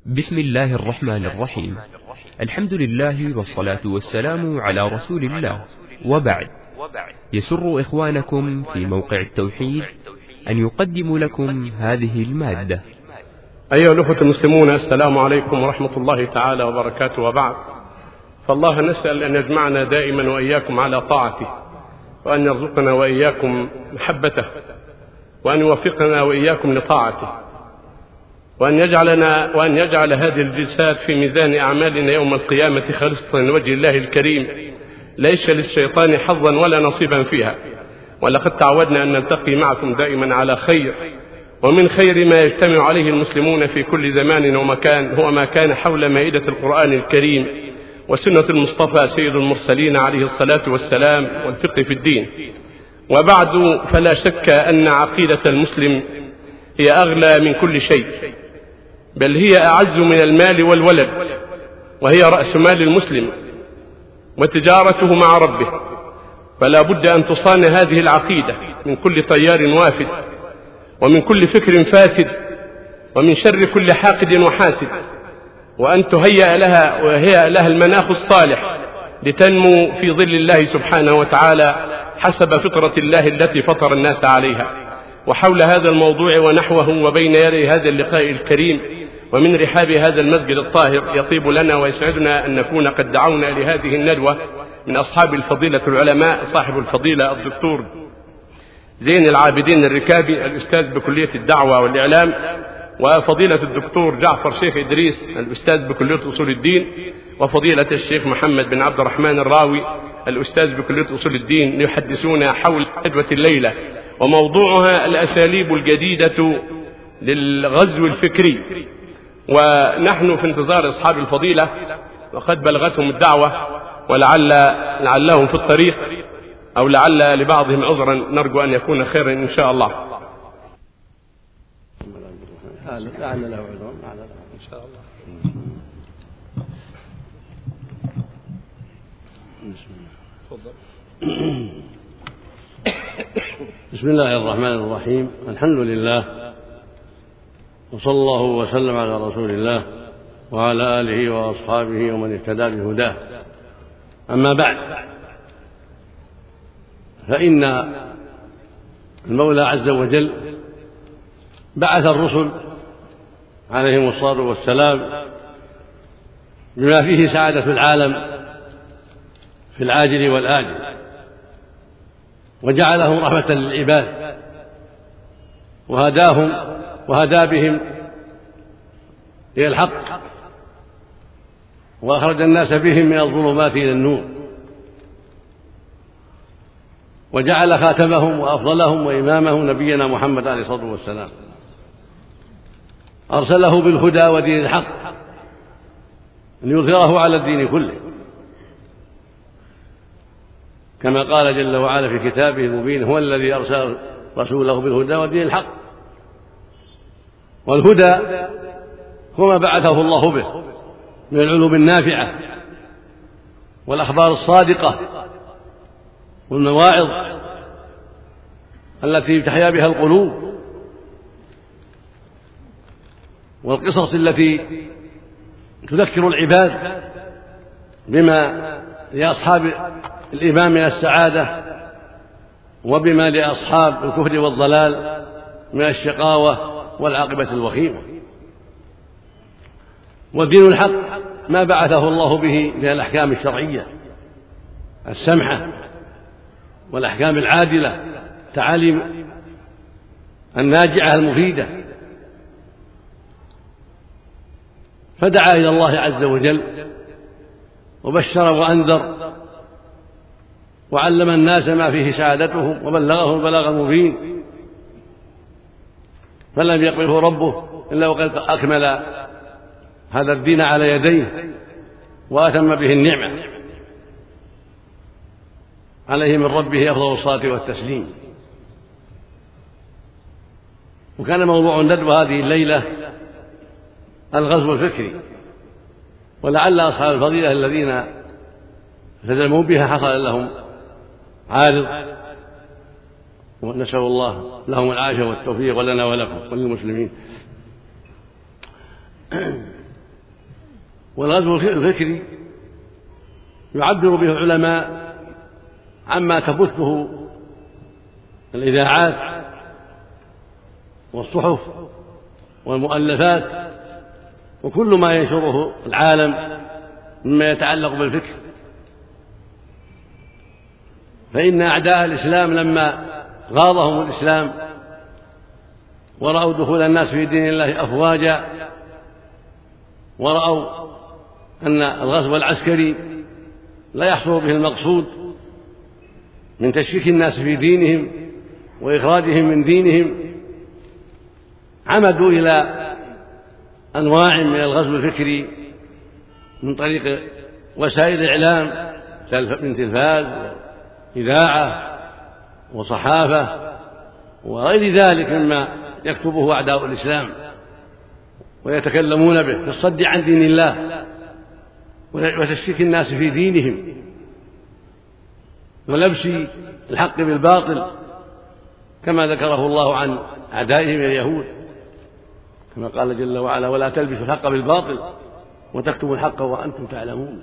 بسم الله الرحمن الرحيم. الحمد لله والصلاة والسلام على رسول الله، وبعد. يسر إخوانكم في موقع التوحيد أن يقدم لكم هذه المادة. أيها الأخوة المسلمون، السلام عليكم ورحمة الله تعالى وبركاته، وبعد. فالله نسأل أن يجمعنا دائما وإياكم على طاعته، وأن يرزقنا وإياكم محبته، وأن يوفقنا وإياكم لطاعته، وأن يجعل هذه الجلسات في ميزان أعمالنا يوم القيامة خالصة لوجه الله الكريم، ليس للشيطان حظا ولا نصيبا فيها. ولقد تعودنا أن نلتقي معكم دائما على خير، ومن خير ما يجتمع عليه المسلمون في كل زمان ومكان هو ما كان حول مائدة القرآن الكريم وسنة المصطفى سيد المرسلين عليه الصلاة والسلام والفقه في الدين. وبعد، فلا شك أن عقيدة المسلم هي أغلى من كل شيء، بل هي أعز من المال والولد، وهي رأس مال المسلم وتجارته مع ربه. فلا بد أن تصان هذه العقيدة من كل طيار وافد، ومن كل فكر فاسد، ومن شر كل حاقد وحاسد، وأن تهيأ لها المناخ الصالح لتنمو في ظل الله سبحانه وتعالى حسب فطرة الله التي فطر الناس عليها. وحول هذا الموضوع ونحوه وبين يدي هذا اللقاء الكريم ومن رحاب هذا المسجد الطاهر، يطيب لنا ويسعدنا أن نكون قد دعونا لهذه الندوة من أصحاب الفضيلة العلماء، صاحب الفضيلة الدكتور زين العابدين الركابي، الأستاذ بكلية الدعوة والإعلام، وفضيلة الدكتور جعفر شيخ إدريس، الأستاذ بكلية أصول الدين، وفضيلة الشيخ محمد بن عبد الرحمن الراوي، الأستاذ بكلية أصول الدين، ليحدثونا حول ندوة الليلة، وموضوعها الأساليب الجديدة للغزو الفكري. ونحن في انتظار أصحاب الفضيلة، وقد بلغتهم الدعوة، ولعلهم في الطريق، أو لعل لبعضهم عذرا، نرجو أن يكون خيرا إن شاء الله. لعل له عذر إن شاء الله. بسم الله الرحمن الرحيم. الحمد لله، وصلى الله وسلم على رسول الله وعلى آله وأصحابه ومن اهتدى بهداه. أما بعد، فإن المولى عز وجل بعث الرسل عليهم الصلاة والسلام بما فيه سعادة العالم في العاجل والآجل، وجعلهم رحمة للعباد، وهدى بهم إلى الحق، وأخرج الناس بهم من الظلمات إلى النور، وجعل خاتمهم وأفضلهم وإمامهم نبينا محمد عليه الصلاة والسلام، أرسله بالهدى ودين الحق ليظهره على الدين كله، كما قال جل وعلا في كتابه المبين: هو الذي أرسل رسوله بالهدى ودين الحق. والهدى هو ما بعثه الله به من العلوم النافعة والأخبار الصادقة والمواعظ التي تحيا بها القلوب، والقصص التي تذكر العباد بما لأصحاب الإيمان من السعادة، وبما لأصحاب الكفر والضلال من الشقاوة والعاقبة الوخيمة. والدين الحق ما بعثه الله به من الأحكام الشرعية السمحة والأحكام العادلة، التعاليم الناجعة المفيدة. فدعا إلى الله عز وجل وبشر وأنذر، وعلم الناس ما فيه سعادتهم، وبلغهم البلاغ المبين. فلم يقبله ربه إلا وقد أكمل هذا الدين على يديه وأتم به النعمة عليه من ربه أفضل الصلاة والتسليم. وكان موضوع الندوة هذه الليلة الغزو الفكري، ولعل أصحاب الفضيلة الذين تدلموا بها حصل لهم عارض، ونسأل الله لهم العافية والتوفيق، ولنا ولكم وللمسلمين. والغزو الفكري يعبر به العلماء عما تبثه الإذاعات والصحف والمؤلفات وكل ما ينشره العالم مما يتعلق بالفكر. فإن أعداء الإسلام لما غاضهم الإسلام ورأوا دخول الناس في دين الله أفواجا، ورأوا أن الغزو العسكري لا يحصل به المقصود من تشكيك الناس في دينهم وإخراجهم من دينهم، عمدوا إلى أنواع من الغزو الفكري من طريق وسائل الإعلام من تلفاز وإذاعة وصحافة وغير ذلك مما يكتبه أعداء الإسلام ويتكلمون به في الصد عن دين الله وتشكيك الناس في دينهم ولبس الحق بالباطل، كما ذكره الله عن أعدائهم اليهود، كما قال جل وعلا: ولا تلبسوا الحق بالباطل وتكتموا الحق وأنتم تعلمون.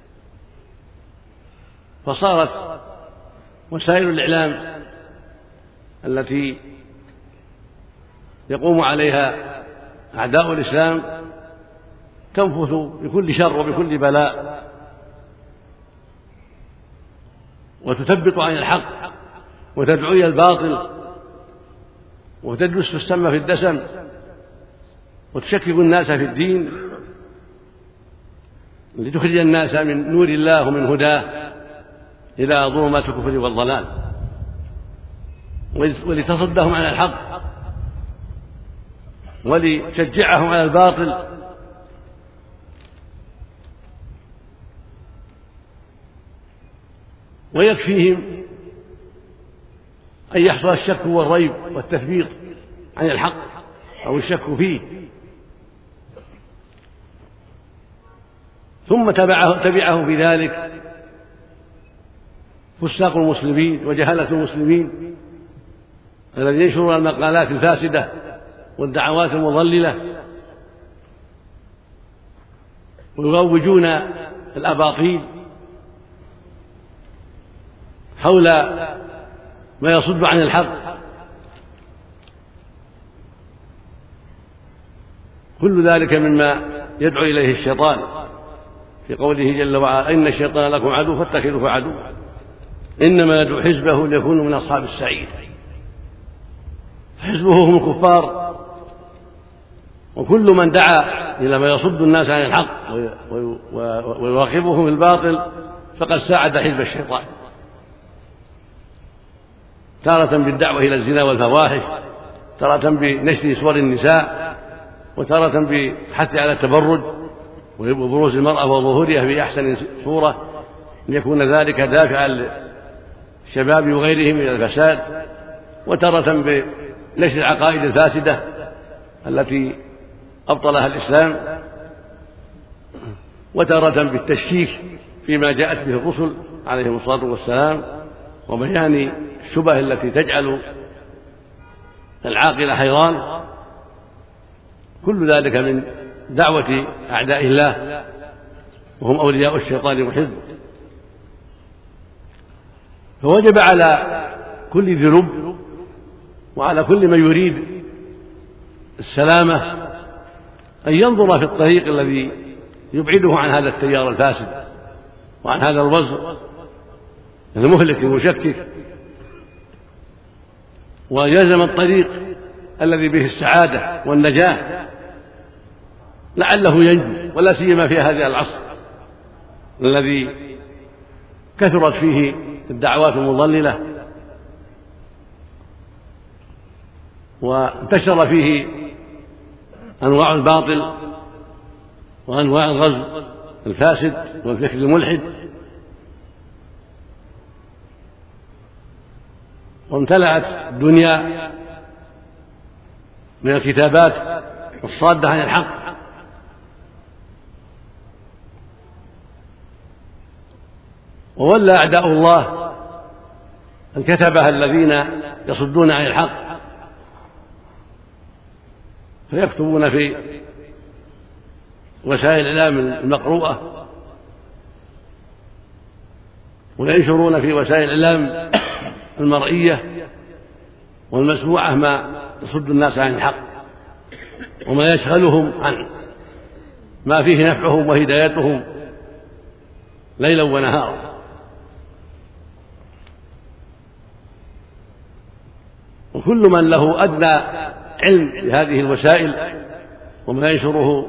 فصارت وسائل الإعلام التي يقوم عليها أعداء الإسلام تنفث بكل شر وبكل بلاء وتثبط عن الحق وتدعو إلى الباطل وتدس السم في الدسم وتشكك الناس في الدين لتخرج الناس من نور الله ومن هداه إلى ظلمات الكفر والضلال ولتصدهم عن الحق ولتشجعهم على الباطل ويكفيهم أن يحصل الشك والريب والتثبيط عن الحق أو الشك فيه، ثم تبعه في ذلك فساق المسلمين وجهلة المسلمين الذين ينشرون المقالات الفاسدة والدعوات المضللة ويروجون الأباطيل حول ما يصد عن الحق. كل ذلك مما يدعو إليه الشيطان في قوله جل وعلا: إن الشيطان لكم عدو فاتخذوه عدوا إنما يدعو حزبه ليكونوا من أصحاب السعير. حزبه هم الكفار، وكل من دعا إلى ما يصد الناس عن الحق ويراقبهم في الباطل فقد ساعد حزب الشيطان، تارة بالدعوة إلى الزنا والفواحش، تارة بنشر صور النساء، وتارة بالحث على التبرج وبروز المرأة وظهورها في أحسن صورة ليكون ذلك دافعا للشباب وغيرهم إلى الفساد، وتارة بنشر العقائد الفاسدة التي أبطلها الإسلام، وتارة بالتشكيك فيما جاءت به الرسل عليهم الصلاة والسلام وبيان الشبه التي تجعل العاقل حيران. كل ذلك من دعوة أعداء الله وهم أولياء الشيطان وحزبه. فوجب على كل ذي لب وعلى كل من يريد السلامة أن ينظر في الطريق الذي يبعده عن هذا التيار الفاسد وعن هذا الوزر المهلك المشكك، ويلزم الطريق الذي به السعادة والنجاة لعله ينجو، ولا سيما في هذا العصر الذي كثرت فيه الدعوات المضللة وانتشر فيه أنواع الباطل وأنواع الغزو الفاسد والفكر الملحد، وامتلأت الدنيا من الكتابات الصادة عن الحق، وولى أعداء الله الكتبة الذين يصدون عن الحق فيكتبون في وسائل الإعلام المقروءة، وينشرون في وسائل الإعلام المرئية والمسموعة ما يصد الناس عن الحق وما يشغلهم عن ما فيه نفعهم وهدايتهم ليلا ونهارا. وكل من له أدنى علم بهذه الوسائل وما ينشره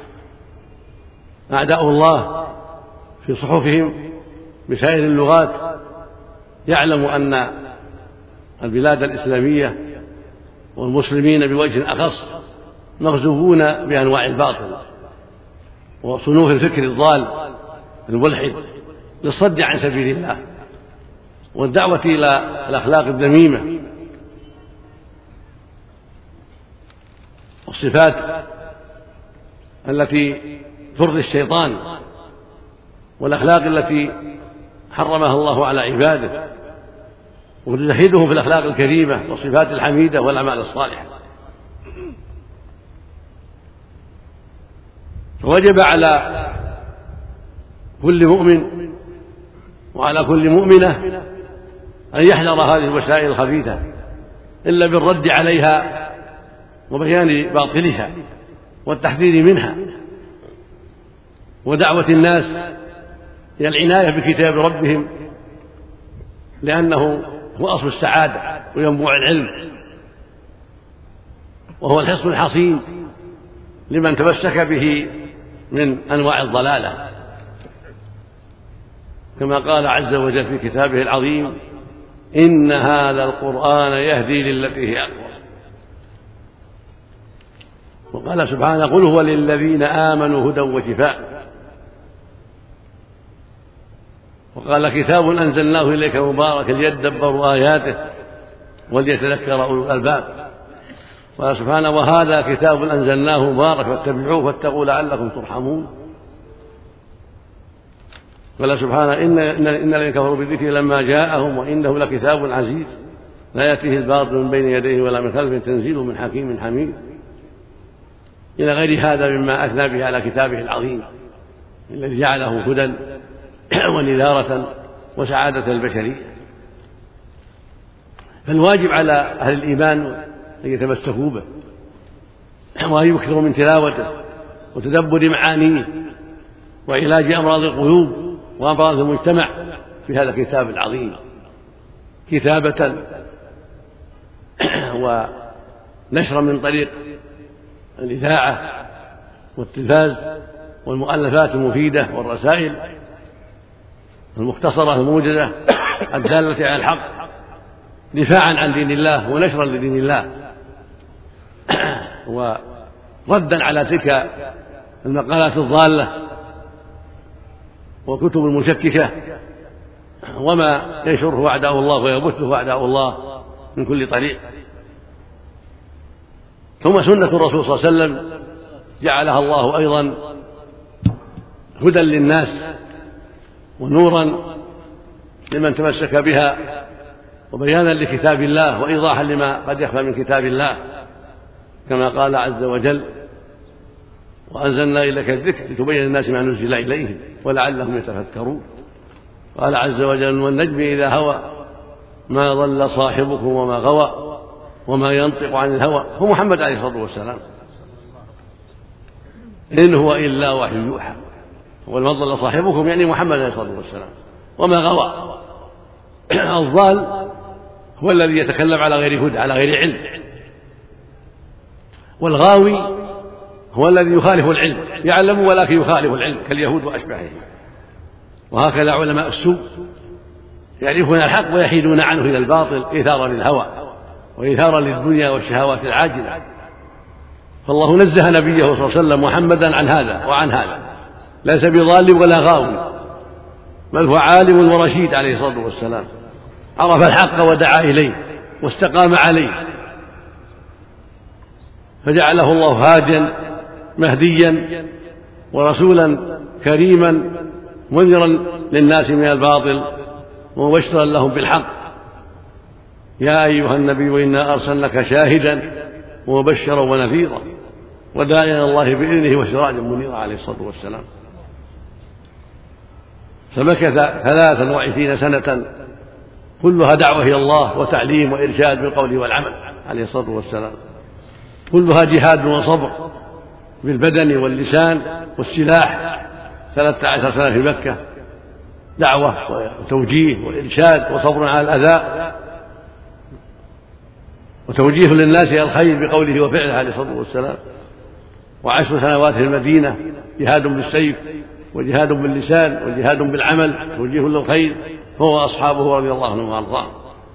أعداء الله في صحفهم بسائر اللغات يعلم أن البلاد الإسلامية والمسلمين بوجه أخص مغزوون بأنواع الباطل وصنوف الفكر الضال الملحد للصد عن سبيل الله والدعوة إلى الأخلاق الذميمة والصفات التي ترضي الشيطان والأخلاق التي حرمها الله على عباده وتزهدهم في الأخلاق الكريمة والصفات الحميدة والأعمال الصالحة. فوجب على كل مؤمن وعلى كل مؤمنة أن يحذر هذه الوسائل الخبيثة إلا بالرد عليها وبيان باطلها والتحذير منها ودعوة الناس إلى العناية بكتاب ربهم، لأنه هو أصل السعادة وينبوع العلم، وهو الحصن الحصين لمن تمسك به من أنواع الضلالة، كما قال عز وجل في كتابه العظيم: إن هذا القرآن يهدي للتي هي أقوم. وقال سبحانه: قل هو للذين آمنوا هدى وشفاء. وقال: كتاب أنزلناه إليك مبارك ليدبروا آياته وليتذكر أولو الألباب. قال سبحانه: وهذا كتاب أنزلناه مبارك فاتبعوه واتقوا لعلكم ترحمون. قال سبحانه: إن الذين كفروا بالذكر لما جاءهم وإنه لكتاب عزيز لا يأتيه الباطل من بين يديه ولا من خلفه تنزيل من حكيم حميد، إلى غير هذا مما أثنى به على كتابه العظيم الذي جعله هدى ونذارة وسعادة البشرية. فالواجب على أهل الإيمان أن يتمسكوا به وأن يكثروا من تلاوته وتدبر معانيه وعلاج أمراض القلوب وأمراض المجتمع في هذا الكتاب العظيم كتابة ونشرا من طريق الإذاعة والتلفاز والمؤلفات المفيدة والرسائل المختصرة الموجزة الدالة على الحق دفاعا عن دين الله ونشرا لدين الله وردا على تلك المقالات الضالة والكتب المشككة وما ينشره أعداء الله ويبثه أعداء الله من كل طريق. ثم سنة الرسول صلى الله عليه وسلم جعلها الله أيضا هدى للناس ونورا لمن تمسك بها وبيانا لكتاب الله وإيضاحا لما قد يخفى من كتاب الله، كما قال عز وجل: وأنزلنا إليك الذكر لتبين الناس ما نزل إليهم ولعلهم يتفكرون. قال عز وجل: والنجم إذا هوى ما ضل صاحبكم وما غوى وما ينطق عن الهوى. هو محمد عليه الصلاة والسلام، إن هو إلا وحي يوحى. وما ضل صاحبكم يعني محمد عليه الصلاة والسلام. وما غوى، الضال هو الذي يتكلم على غير هدى على غير علم، والغاوي هو الذي يخالف العلم، يعلم ولكن يخالف العلم كاليهود وأشباههم. وهكذا علماء السوء يعرفون الحق ويحيدون عنه إلى الباطل إيثارا للهوى وإيثارا للدنيا والشهوات العاجلة. فالله نزه نبيه صلى الله عليه وسلم محمدا عن هذا وعن هذا، ليس بضال ولا غاوي، بل هو عالم ورشيد عليه الصلاة والسلام، عرف الحق ودعا إليه واستقام عليه، فجعله الله هاديا مهديا ورسولا كريما منذرا للناس من الباطل ومبشرا لهم بالحق. يا أيها النبي إنا أرسلناك شاهدا ومبشرا ونذيرا وداعيا إلى الله بإذنه وسراجا منيرا عليه الصلاة والسلام. فمكث 23 سنة كلها دعوة إلى الله وتعليم وإرشاد بالقول والعمل عليه الصلاة والسلام، كلها جهاد وصبر بالبدن واللسان والسلاح. 13 سنة في مكة دعوة وتوجيه وإرشاد وصبر على الأذى وتوجيه للناس إلى الخير بقوله وفعله عليه الصلاة والسلام. و10 سنوات في المدينة جهاد بالسيف وجهاد باللسان وجهاد بالعمل توجيه للخير، هو أصحابه رضي الله عنهم وأرضاهم،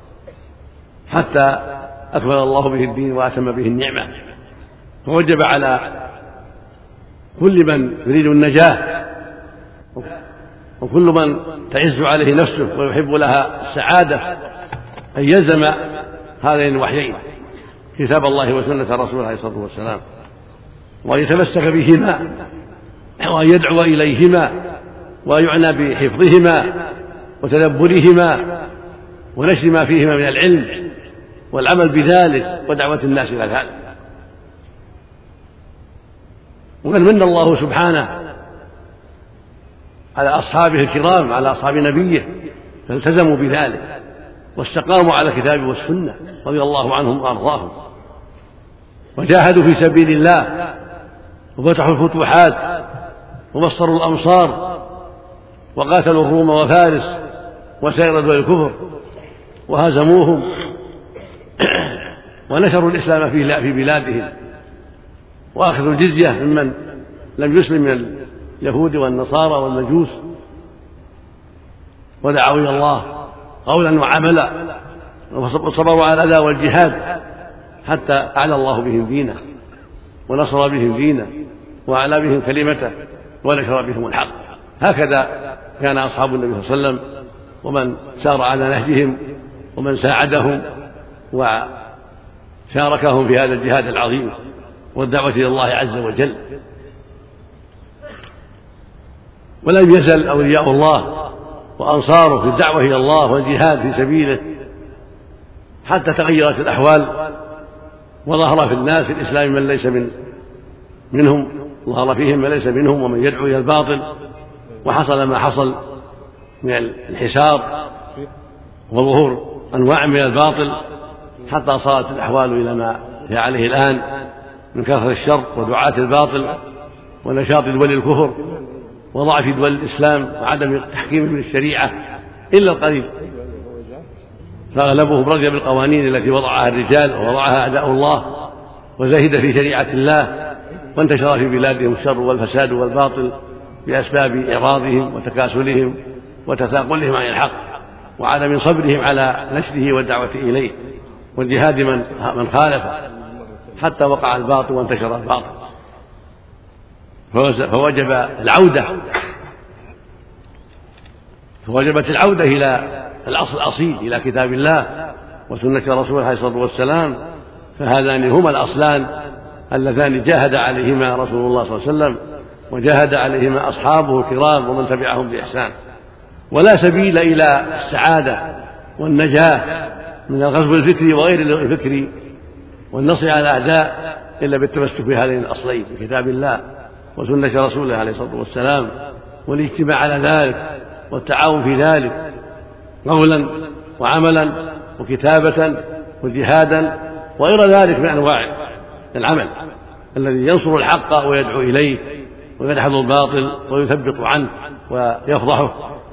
حتى أكمل الله به الدين وأتم به النعمة. فوجب على كل من يريد النجاة وكل من تعز عليه نفسه ويحب لها السعادة أن يلزم هذين الوحيين كتاب الله وسنة رسوله عليه الصلاة والسلام، وأن يتمسك بهما وأن يدعو إليهما وأن يعنى بحفظهما وتدبرهما ونشر ما فيهما من العلم والعمل بذلك ودعوة الناس إلى ذلك. وقد من الله سبحانه على أصحابه الكرام على أصحاب نبيه فالتزموا بذلك واستقاموا على الكتاب والسنة رضي الله عنهم وأرضاهم، وجاهدوا في سبيل الله وفتحوا الفتوحات وبصروا الأمصار وقاتلوا الروم وفارس وسائر دول الكفر وهزموهم ونشروا الإسلام في بلادهم وأخذوا الجزية ممن لم يسلم من اليهود والنصارى والمجوس، ودعوا إلى الله قولا وعملا وصبروا على الأذى والجهاد حتى أعلى الله بهم دينه ونصر بهم دينه وأعلى بهم كلمته ونشر بهم الحق. هكذا كان أصحاب النبي صلى الله عليه وسلم ومن سار على نهجهم ومن ساعدهم وشاركهم في هذا الجهاد العظيم والدعوة إلى الله عز وجل. ولم يزل أولياء الله وأنصاره في الدعوة إلى الله والجهاد في سبيله حتى تغيرت الأحوال وظهر في الناس الإسلام من ليس منهم، ظهر فيهم من ليس منهم ومن يدعو إلى الباطل، وحصل ما حصل من الانحسار وظهور أنواع من الباطل حتى صارت الأحوال إلى ما هي عليه الآن من كثرة الشر ودعاة الباطل ونشاط دول الكفر وضعف دول الإسلام وعدم تحكيمه من الشريعة إلا القليل، فأغلبهم رضي بالقوانين التي وضعها الرجال ووضعها أعداء الله وزهد في شريعة الله، وانتشر في بلادهم الشر والفساد والباطل بأسباب إعراضهم وتكاسلهم وتثاقلهم عن الحق وعدم صبرهم على نشره والدعوة إليه والجهاد من خالفه حتى وقع الباطل وانتشر الباطل. فوجبت العودة إلى الأصل الأصيل إلى كتاب الله وسنة رسوله عليه الصلاة والسلام، فهذان هما الأصلان اللذان جاهد عليهما رسول الله صلى الله عليه وسلم وجاهد عليهما أصحابه الكرام ومن تبعهم بإحسان. ولا سبيل إلى السعادة والنجاة من الغزو الفكري وغير الفكري والنصر على الأعداء إلا بالتمسك بهذين الأصلين بكتاب الله وسنة رسوله عليه الصلاة والسلام، والاجتماع على ذلك والتعاون في ذلك قولا وعملا وكتابة وجهادا وغير ذلك من أنواع العمل الذي ينصر الحق ويدعو إليه ويدحض الباطل ويثبط عنه ويفضحه.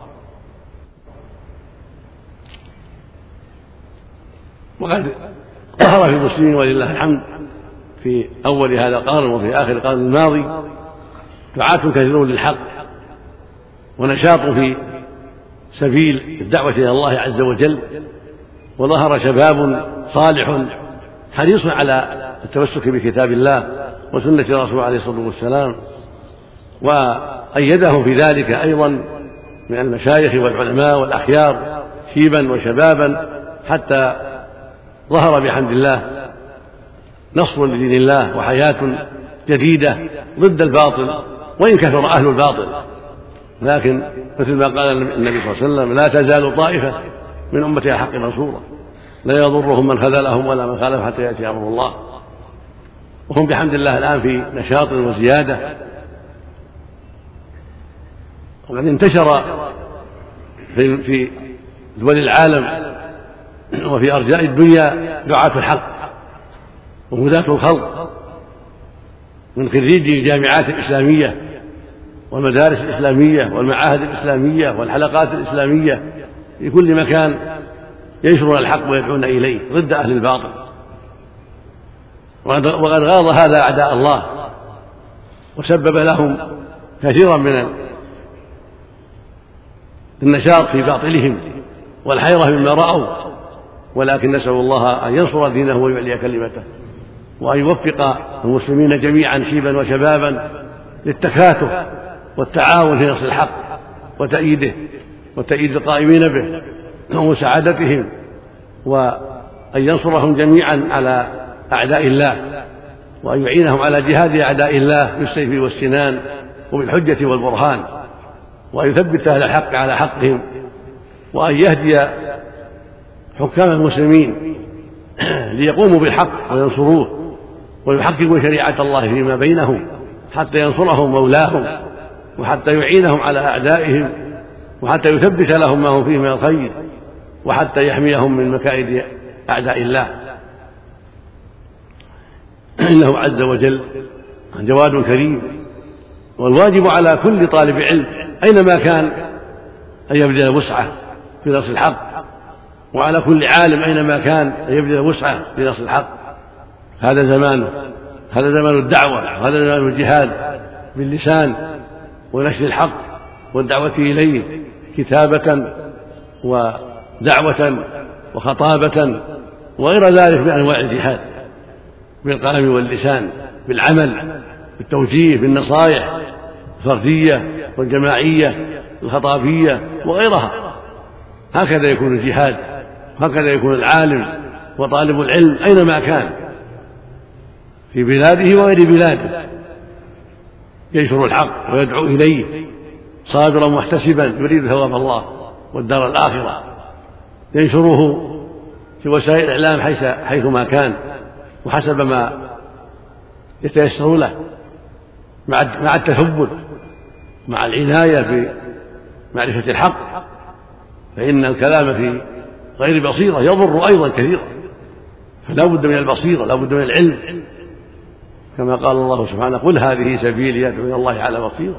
وقد ظهر في المسلمين ولله الحمد في أول هذا القرن وفي آخر القرن الماضي دعاة كثيرون للحق ونشاط في سبيل الدعوة إلى الله عز وجل، وظهر شباب صالح حريص على التمسك بكتاب الله وسنة رسوله عليه الصلاة والسلام، وأيدهم في ذلك أيضا من المشايخ والعلماء والأخيار شيبا وشبابا حتى ظهر بحمد الله نصر لدين الله وحياة جديدة ضد الباطل وإن كثر أهل الباطل، لكن مثل ما قال النبي صلى الله عليه وسلم لا تزال طائفة من أمتي الحق منصورة لا يضرهم من خذلهم ولا من خالف حتى يأتي أمر الله. وهم بحمد الله الآن في نشاط وزيادة. وقد انتشر في دول العالم وفي أرجاء الدنيا دعاة الحق وهداة الخلق من خريجي الجامعات الإسلامية والمدارس الإسلامية والمعاهد الإسلامية والحلقات الإسلامية في كل مكان ينشرون الحق ويدعون إليه ضد أهل الباطل. وقد غاض هذا أعداء الله وسبب لهم كثيرا من النشاط في باطلهم والحيرة مما رأوا، ولكن نسأل الله أن ينصر دينه ويعلي كلمته، وأن يوفق المسلمين جميعا شيبا وشبابا للتكاتف والتعاون في نصر الحق وتأييده وتأييد القائمين به ومساعدتهم، وأن ينصرهم جميعا على أعداء الله، وأن يعينهم على جهاد أعداء الله بالسيف والسنان وبالحجة والبرهان، وأن يثبت أهل الحق على حقهم، وأن يهدي حكام المسلمين ليقوموا بالحق وينصروه ويحققوا شريعة الله فيما بينهم حتى ينصرهم مولاهم وحتى يعينهم على أعدائهم وحتى يثبت لهم ما هم فيه من الخير وحتى يحميهم من مكائد أعداء الله. إنه عز وجل جواد كريم، والواجب على كل طالب علم أينما كان أن يبذل وسعه في نصر الحق، وعلى كل عالم أينما كان أن يبذل وسعه في نصر الحق. هذا زمانه، هذا زمان الدعوة، هذا زمان الجهاد باللسان ونشر الحق والدعوة إليه كتابة ودعوة وخطابة وغير ذلك من أنواع الجهاد، بالقلم واللسان، بالعمل، بالتوجيه، بالنصائح الفردية والجماعية الخطابية وغيرها. هكذا يكون الجهاد، هكذا يكون العالم وطالب العلم أينما كان في بلاده وغير بلاده، ينشر الحق ويدعو إليه صابرا محتسبا يريد ثواب الله والدار الآخرة، ينشره في وسائل الإعلام حيثما كان وحسب ما يتيسر له، مع التثبت، مع العناية بمعرفة الحق، فإن الكلام في غير بصيرة يضر أيضا كثيرا، فلا بد من البصيرة، لا بد من العلم، كما قال الله سبحانه: قل هذه سبيلي أدعو إلى الله على بصيرة.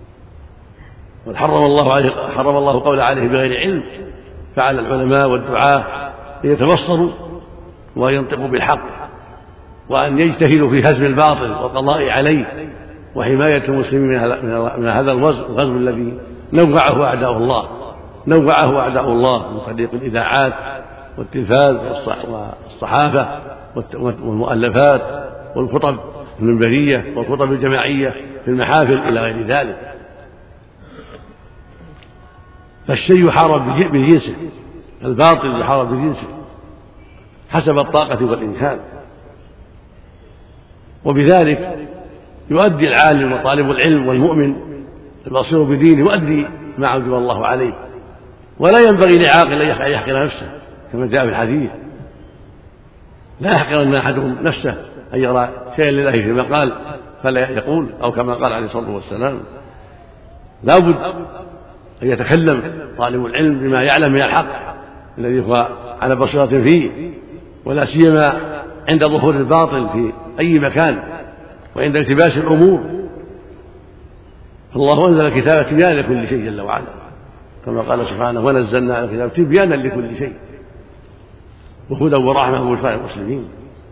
حرم الله قول عليه بغير علم، فعلى العلماء والدعاة أن يتبصروا وينطقوا بالحق، وأن يجتهدوا في هزم الباطل والقضاء عليه وحماية المسلمين من هذا الغزو الذي نوعه أعداء الله من طريق الإذاعات والتلفاز والصحافة والمؤلفات والخطب المنبرية والخطب الجماعية في المحافل إلى غير ذلك. فالشيء يحارب بجنسه، الباطل يحارب بجنسه حسب الطاقة والإمكان، وبذلك يؤدي العالم وطالب العلم والمؤمن البصير بدينه يؤدي ما أوجب الله عليه، ولا ينبغي لعاقل أن يحقر نفسه كما جاء في الحديث: لا يحقرن أحدهم نفسه أن يرى شيئا لله فيما قال فلا يقول، أو كما قال عليه الصلاة والسلام. لا بد أن يتكلم طالب العلم بما يعلم من الحق الذي هو على بصيرة فيه، ولا سيما عند ظهور الباطل في أي مكان وعند التباس الأمور. فالله أنزل الكتاب تبيانا لكل شيء جل وعلا، كما قال سبحانه: ونزلنا على الكتاب تبيانا لكل شيء وهدى ورحمة وبشرى للمسلمين.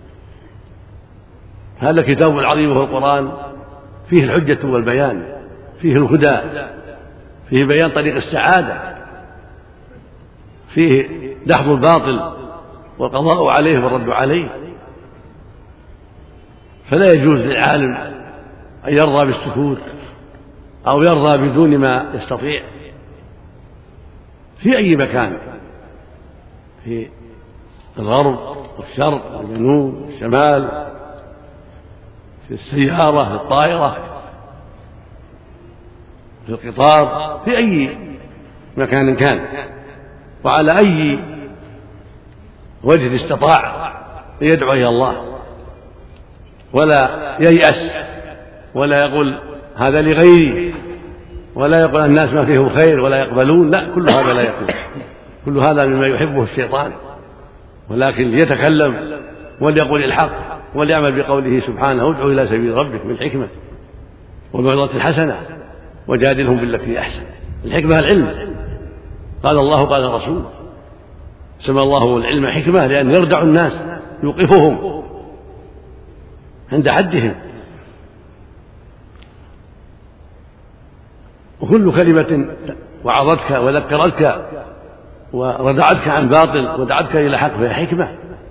هذا الكتاب العظيم وهو القرآن فيه الحجة والبيان، فيه الهدى، فيه بيان طريق السعادة، فيه دحض الباطل والقضاء عليه والرد عليه. فلا يجوز للعالم أن يرضى بالسكوت أو يرضى بدون ما يستطيع في أي مكان، في الغرب والشرق والجنوب والشمال، في السيارة، في الطائرة، في القطار، في أي مكان كان، وعلى أي وجه استطاع أن يدعو إلى الله. ولا ييأس ولا يقول هذا لغيري، ولا يقول الناس ما فيهم خير ولا يقبلون، لا، كل هذا لا يكون، كل هذا مما يحبه الشيطان، ولكن ليتكلم وليقول الحق وليعمل بقوله سبحانه ادعو إلى سبيل ربك بالحكمة والموعظة الحسنة وجادلهم بالتي أحسن. الحكمة العلم، قال الله قال الرسول، سمى الله العلم حكمة لأن يردع الناس، يوقفهم عند حدهم، وكل كلمة وعظتك وذكرتك وردعتك عن باطل ودعتك إلى حق فهي حكمة.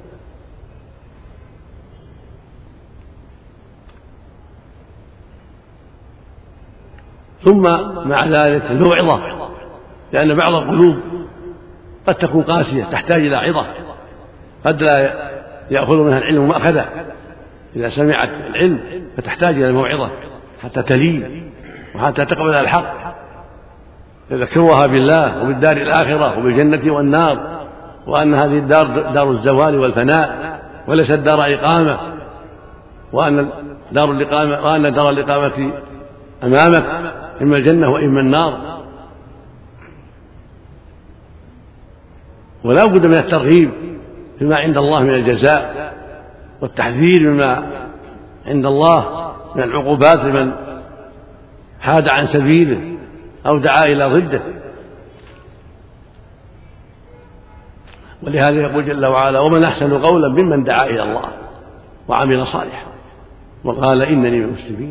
ثم مع ذلك الموعظة، لأن بعض القلوب قد تكون قاسية تحتاج إلى عظة، قد لا يأخذ منها العلم مأخذا إذا سمعت العلم، فتحتاج إلى الموعظة حتى تلين وحتى تقبل الحق، يذكرها بالله وبالدار الآخرة وبالجنة والنار، وأن هذه الدار دار الزوال والفناء وليست دار إقامة، وأن دار الإقامة أمامك إما الجنة وإما النار. ولا بد من الترغيب فيما عند الله من الجزاء والتحذير مما عند الله من العقوبات لمن حاد عن سبيله أو دعا إلى ضده. ولهذا يقول جل وعلا ومن أحسن قولا ممن دعا إلى الله وعمل صالحا وقال إنني من المسلمين.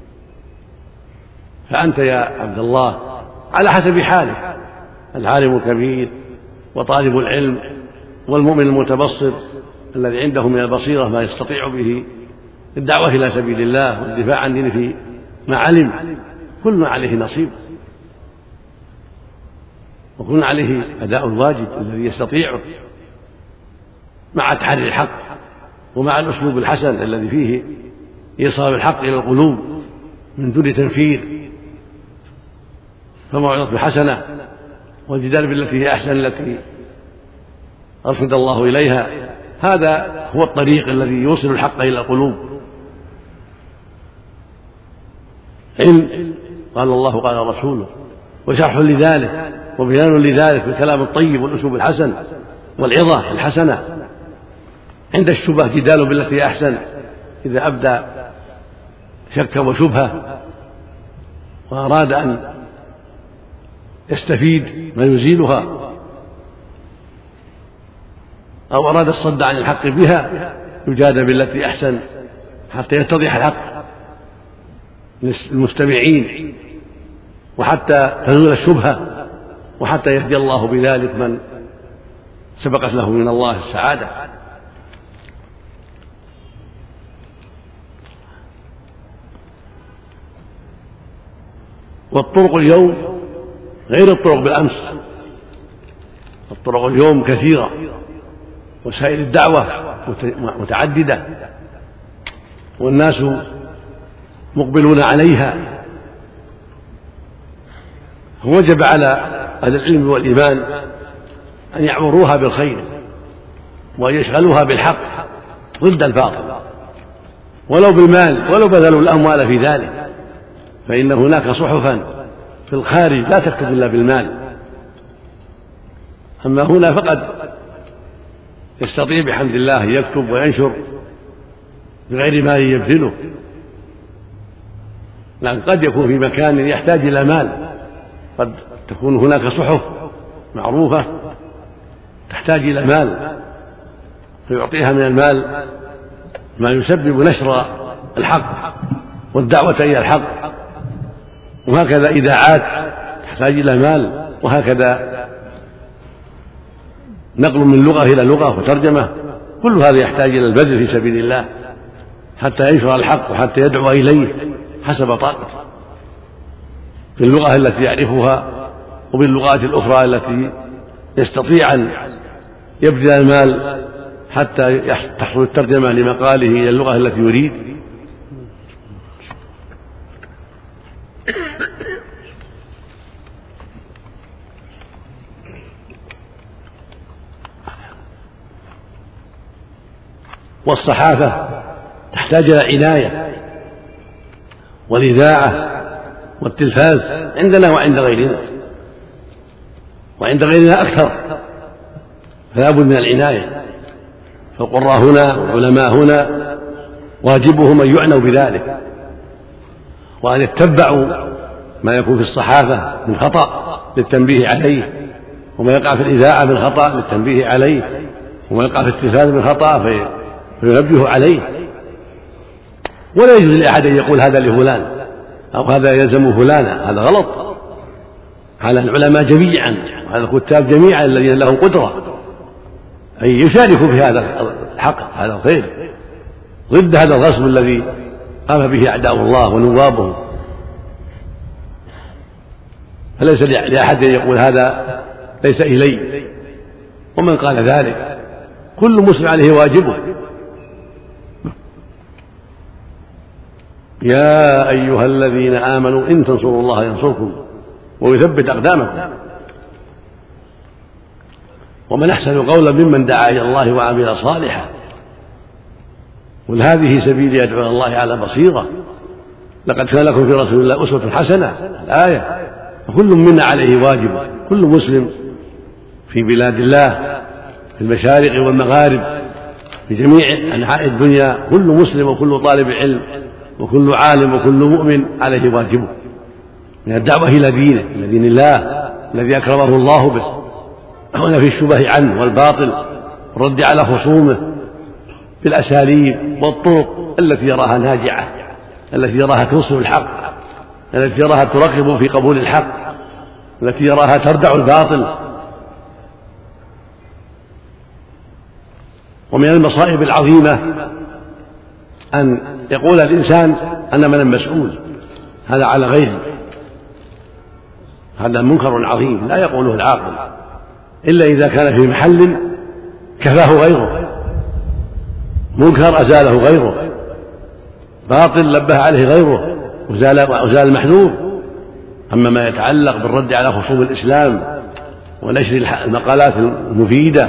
فأنت يا عبد الله على حسب حالك، العالم الكبير وطالب العلم والمؤمن المتبصر الذي عنده من البصيرة ما يستطيع به الدعوة إلى سبيل الله والدفاع عن دينه في ما علم، كل ما عليه نصيب، وكل عليه أداء الواجب الذي يستطيعه مع تحري الحق ومع الأسلوب الحسن الذي فيه إيصال الحق إلى القلوب من دون تنفير. فموعظة بحسنة والجدال بالتي هي أحسن التي أرشد الله إليها، هذا هو الطريق الذي يوصل الحق إلى القلوب. علم قال الله قال رسوله، وشرح لذلك وبيان لذلك بالكلام الطيب والأسلوب الحسن والعظة الحسنة. عند الشبه جدال بالتي أحسن، إذا أبدى شك وشبهة وأراد أن يستفيد ما يزيلها أو أراد الصد عن الحق بها يجادل بالتي أحسن حتى يتضح الحق للمستمعين وحتى تزول الشبهة وحتى يهدي الله بذلك من سبقت له من الله السعادة. والطرق اليوم غير الطرق بالأمس، الطرق اليوم كثيرة، وسائل الدعوة متعددة، والناس مقبلون عليها. وجب على أهل العلم والإيمان أن يعمروها بالخير وأن يشغلوها بالحق ضد الباطل ولو بالمال، ولو بذلوا الأموال في ذلك، فإن هناك صحفا في الخارج لا تكتب إلا بالمال، أما هنا فقد يستطيع بحمد الله يكتب وينشر بغير مال يبذله، لكن قد يكون في مكان يحتاج إلى مال، قد تكون هناك صحف معروفة تحتاج إلى مال فيعطيها من المال ما يسبب نشر الحق والدعوة إلى الحق، وهكذا إذاعات تحتاج إلى مال، وهكذا نقل من لغة إلى لغة وترجمة، كل هذا يحتاج إلى البذل في سبيل الله حتى ينشر الحق وحتى يدعو إليه حسب طاقته في اللغة التي يعرفها وباللغات الأخرى التي يستطيع أن يبذل المال حتى تحصل الترجمة لمقاله إلى اللغة التي يريد. والصحافة تحتاج إلى عناية، والإذاعة والتلفاز عندنا وعند غيرنا، وعند غيرنا أكثر، فلا بد من العناية. فالقراء هنا والعلماء هنا واجبهم أن يعنوا بذلك، وأن يتبعوا ما يكون في الصحافة من خطأ للتنبيه عليه، وما يقع في الإذاعة من خطأ للتنبيه عليه، وما يقع في التلفاز من خطأ فينبه عليه. ولا يجوز لأحد أن يقول هذا لفلان أو هذا يلزم فلانا، هذا غلط. على العلماء جميعا وعلى الكتاب جميعا الذين لهم قدرة أن يشاركوا في هذا الحق، هذا الخير، ضد هذا الغصب الذي قام به أعداء الله ونوابه. فليس لأحد أن يقول هذا ليس إلي، ومن قال ذلك كل مسلم عليه واجبه. يا أيها الذين آمنوا إن تنصروا الله ينصركم ويثبت أقدامكم. ومن أحسن قولا ممن دعا إلى الله وعمل صالحا. قل هذه سبيلي أدعو إلى الله على بصيرة، لقد كان لكم في رسول الله أسوة حسنة، الآية. وكل منا عليه واجب، كل مسلم في بلاد الله في المشارق والمغارب في جميع أنحاء الدنيا، كل مسلم وكل طالب علم وكل عالم وكل مؤمن عليه واجبه من الدعوة إلى دينه، إلى دين الله الذي أكرمه الله به، ونفي الشبه عنه والباطل، والرد على خصومه بالأساليب والطرق التي يراها ناجعة، التي يراها تنصر الحق، التي يراها ترغب في قبول الحق، التي يراها تردع الباطل. ومن المصائب العظيمة أن يقول الإنسان أنا من المسؤول، هذا على غيري، هذا منكر عظيم لا يقوله العاقل إلا إذا كان في محل كفاه غيره، منكر أزاله غيره، باطل لبه عليه غيره وزال المحذور. أما ما يتعلق بالرد على خصوم الإسلام ونشر المقالات المفيدة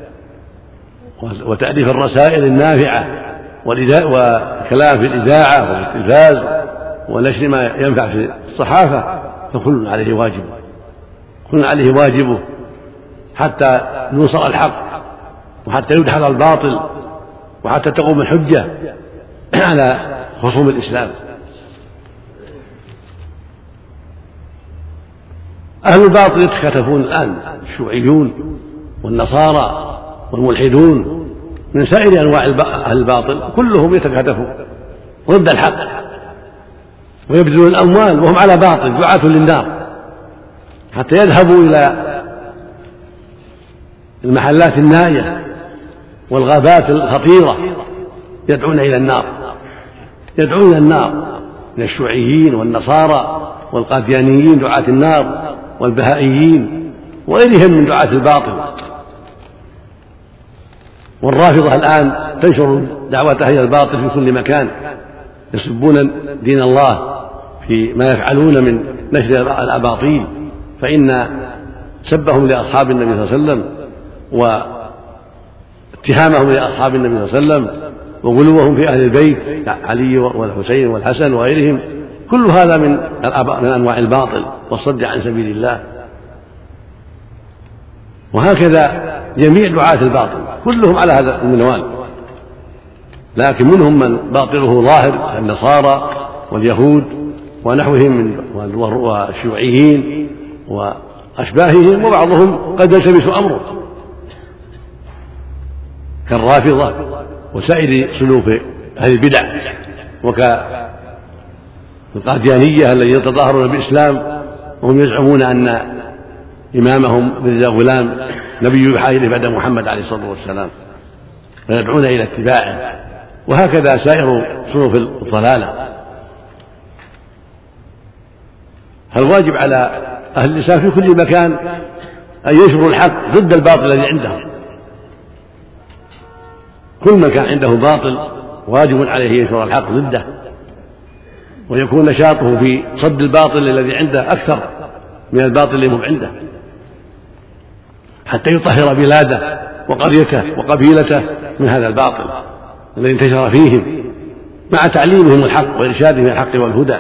وتأليف الرسائل النافعة وكلام في الإذاعة والتلفاز ونشر ما ينفع في الصحافة، فكل عليه واجب، كل عليه واجبه حتى ينصر الحق وحتى يدحض الباطل وحتى تقوم الحجة على خصوم الإسلام. أهل الباطل يتكاتفون الآن، الشيوعيون والنصارى والملحدون من سائر أنواع أهل الباطل، كلهم يتكاتفون ضد الحق ويبذلون الأموال وهم على باطل، دعاة للنار، حتى يذهبوا إلى المحلات النائية والغابات الخطيرة يدعون إلى النار، يدعون إلى النار من الشيوعيين والنصارى والقاديانيين دعاة النار والبهائيين وغيرهم من دعاة الباطل. والرافضة الآن تنشر دعوتها إلى الباطل في كل مكان، يسبون دين الله في ما يفعلون من نشر الأباطيل، فإن سبهم لأصحاب النبي صلى الله عليه وسلم واتهامهم لأصحاب النبي صلى الله عليه وسلم وغلوهم في أهل البيت علي والحسين والحسن وغيرهم، كل هذا من أنواع الباطل والصد عن سبيل الله. وهكذا جميع دعاة الباطل كلهم على هذا المنوال، لكن منهم من باطله ظاهر النصارى واليهود ونحوهم من والشيوعيين وأشباههم، وبعضهم قد يلتبس أمره كالرافضة وسائر سلوك أهل البدع وكالقاديانية الذين يتظاهرون بالإسلام وهم يزعمون أن إمامهم مرزا غلام نبي يوحى إليه بعد محمد عليه الصلاة والسلام، فيدعون إلى اتباعه. وهكذا سائر صنوف الضلالة. فالواجب على أهل الإسلام في كل مكان أن ينشروا الحق ضد الباطل الذي عندهم. كل من كان عنده باطل واجب عليه ينشر الحق ضده، ويكون نشاطه في صد الباطل الذي عنده أكثر من الباطل الذي هو عنده، حتى يطهر بلاده وقريته وقبيلته من هذا الباطل الذي انتشر فيهم مع تعليمهم الحق وإرشادهم الحق والهدى.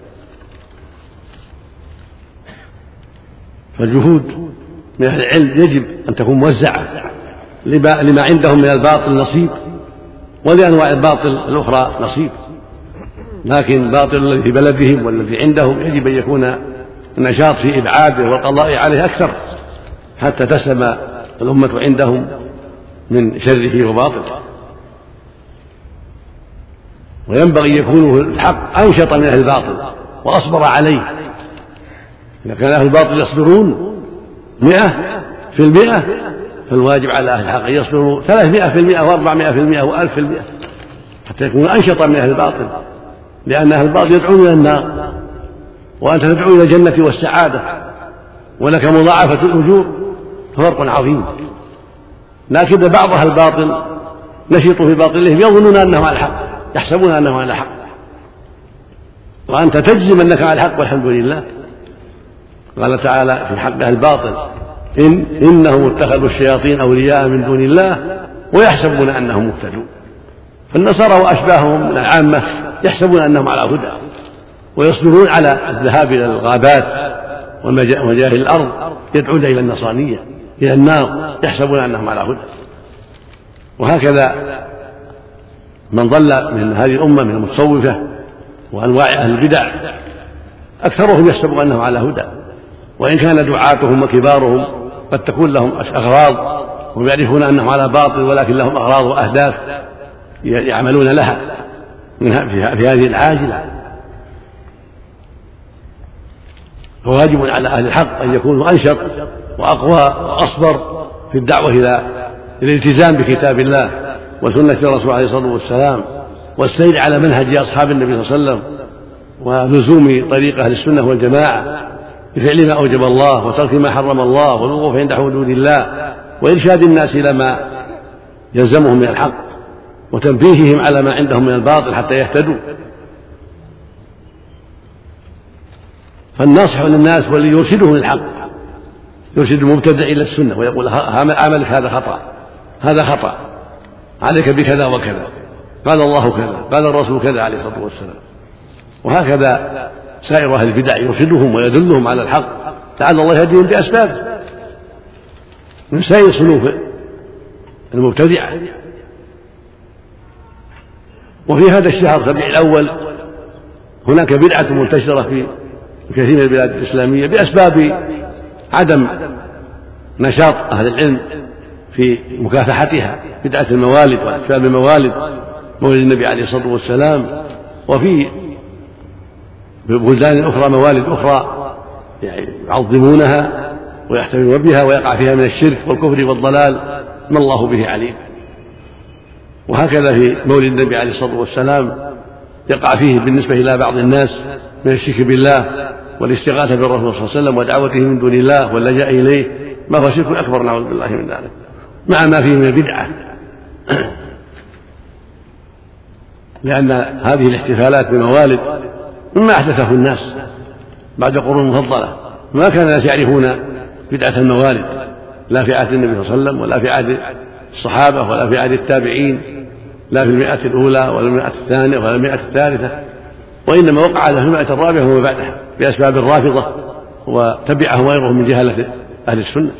فالجهود من أهل العلم يجب أن تكون موزعة لما عندهم من الباطل نصيب، ولأنواع الباطل الأخرى نصيب، لكن الباطل الذي في بلدهم والذي عندهم يجب أن يكون النشاط في إبعاده والقضاء عليه أكثر حتى تسلم الأمة عندهم من شره وباطله. وينبغي يكون الحق أنشط من أهل الباطل وأصبر عليه. إذا كان أهل الباطل يصبرون 100%، فالواجب على أهل الحق أن يصبروا 300% و400% و1000%، حتى يكونوا أنشط من أهل الباطل، لأن أهل الباطل يدعون إلى النار وأنت تدعو إلى الجنة والسعادة ولك مضاعفة الأجور، ففرق عظيم. لكن بعض أهل الباطل نشطوا في باطلهم يظنون أنه على الحق، يحسبون أنه على الحق، وأنت تجزم أنك على الحق والحمد لله. قال تعالى في حق أهل الباطل إنهم اتخذوا الشياطين أولياء من دون الله ويحسبون أنهم مهتدون. فالنصارى وأشباههم من العامة يحسبون أنهم على هدى ويصبرون على الذهاب إلى الغابات ومجاهل الأرض يدعون إلى النصرانية إلى النار، يحسبون أنهم على هدى. وهكذا من ضل من هذه الأمة من المتصوفة وأنواع أهل البدع أكثرهم يحسبون أنهم على هدى، وإن كان دعاتهم وكبارهم قد تكون لهم أغراض ويعرفون أنهم على باطل، ولكن لهم أغراض وأهداف يعملون لها في هذه العاجلة. فواجب على أهل الحق أن يكونوا أنشط وأقوى وأصبر في الدعوة إلى الالتزام بكتاب الله وسنة الرسول عليه الصلاة والسلام، والسير على منهج أصحاب النبي صلى الله عليه وسلم، ولزوم طريق أهل السنة والجماعة بفعل ما أوجب الله وترك ما حرم الله والوقوف عند حدود الله، وإرشاد الناس إلى ما يلزمهم من الحق وتنبيههم على ما عندهم من الباطل حتى يهتدوا. فالناصح للناس والذي يرشدهم للحق يرشد المبتدع إلى السنة ويقول عملك هذا خطأ، هذا خطأ، عليك بكذا وكذا، قال الله كذا، قال الرسول كذا عليه الصلاة والسلام. وهكذا سائر أهل البدع يرشدهم ويدلهم على الحق لعل الله يهديهم بأسباب من سائر صنوف المبتدعة. وفي هذا الشهر ربيع الأول هناك بدعة منتشرة في كثير من البلاد الإسلامية بأسباب عدم نشاط أهل العلم في مكافحتها، بدعة الموالد واحتفال بالموالد، مولد النبي عليه الصلاة والسلام. وفي بلدان أخرى موالد أخرى يعظمونها ويحتفلون بها ويقع فيها من الشرك والكفر والضلال ما الله به عليم. وهكذا في مولد النبي عليه الصلاة والسلام يقع فيه بالنسبة إلى بعض الناس من الشرك بالله والاستغاثة بالرسول صلى الله عليه وسلم ودعوته من دون الله واللجأ إليه، ما هو شرك أكبر نعوذ بالله من ذلك، مع ما فيه من البدعة. لأن هذه الاحتفالات بالموالد مما أحدثه الناس بعد قرون مفضلة، ما كان الناس يعرفون بدعة الموالد لا في عهد النبي صلى الله عليه وسلم ولا في عهد الصحابة ولا في عهد التابعين، لا في المئة الأولى ولا المئة الثانية ولا المئة الثالثة، وإنما وقع على المئة الرابعة وما بعدها بأسباب الرافضة وتبعهم غيرهم من جهلة أهل السنة.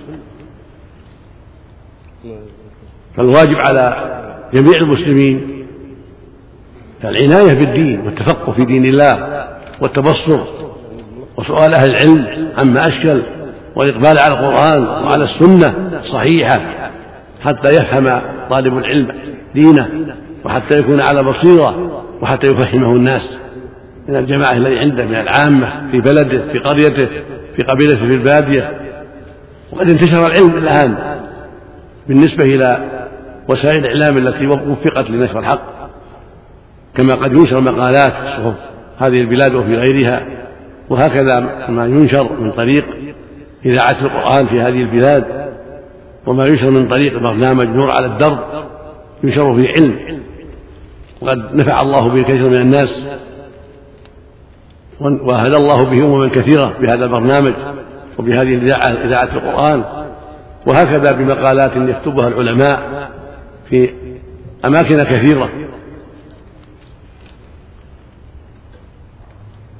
فالواجب على جميع المسلمين العناية بالدين والتفقه في دين الله والتبصر وسؤال أهل العلم عما أشكل والإقبال على القرآن وعلى السنة الصحيحة حتى يفهم طالب العلم دينه وحتى يكون على بصيرة وحتى يفهمه الناس من الجماعة الذي عنده من العامة في بلده في قريته في قبيلته في البادية. وقد انتشر العلم الآن بالنسبة إلى وسائل الإعلام التي وفقت لنشر الحق، كما قد ينشر مقالات في صحف هذه البلاد وفي غيرها، وهكذا ما ينشر من طريق إذاعة القرآن في هذه البلاد، وما ينشر من طريق برنامج نور على الدرب ينشر فيه علم، وقد نفع الله به كثير من الناس وهدى الله به أمما كثيرة بهذا البرنامج وبهذه إذاعة القرآن. وهكذا بمقالات يكتبها العلماء في أماكن كثيرة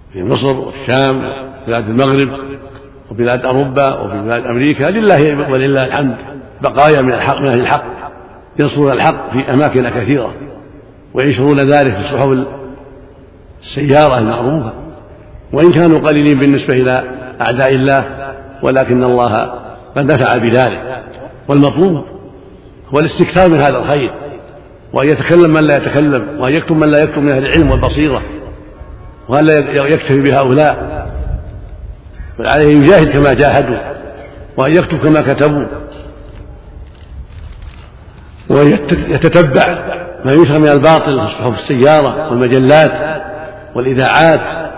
في مصر والشام وبلاد المغرب وبلاد أوروبا وبلاد أمريكا لله ولله الحمد بقايا من الحق، من أهل الحق ينصرون الحق في أماكن كثيرة وينشرون ذلك في الصحف السيارة المعروفة، وإن كانوا قليلين بالنسبة إلى أعداء الله ولكن الله قد نفع بذلك. والمطلوب هو الاستكثار من هذا الخير، وأن يتكلم من لا يتكلم، وأن يكتب من لا يكتب من أهل العلم والبصيرة، وأن لا يكتفي بهؤلاء بل عليه يجاهد كما جاهدوا، وأن يكتب كما كتبوا، وأن يتتبع ما ينشر من الباطل في الصحف السيارة والمجلات والإذاعات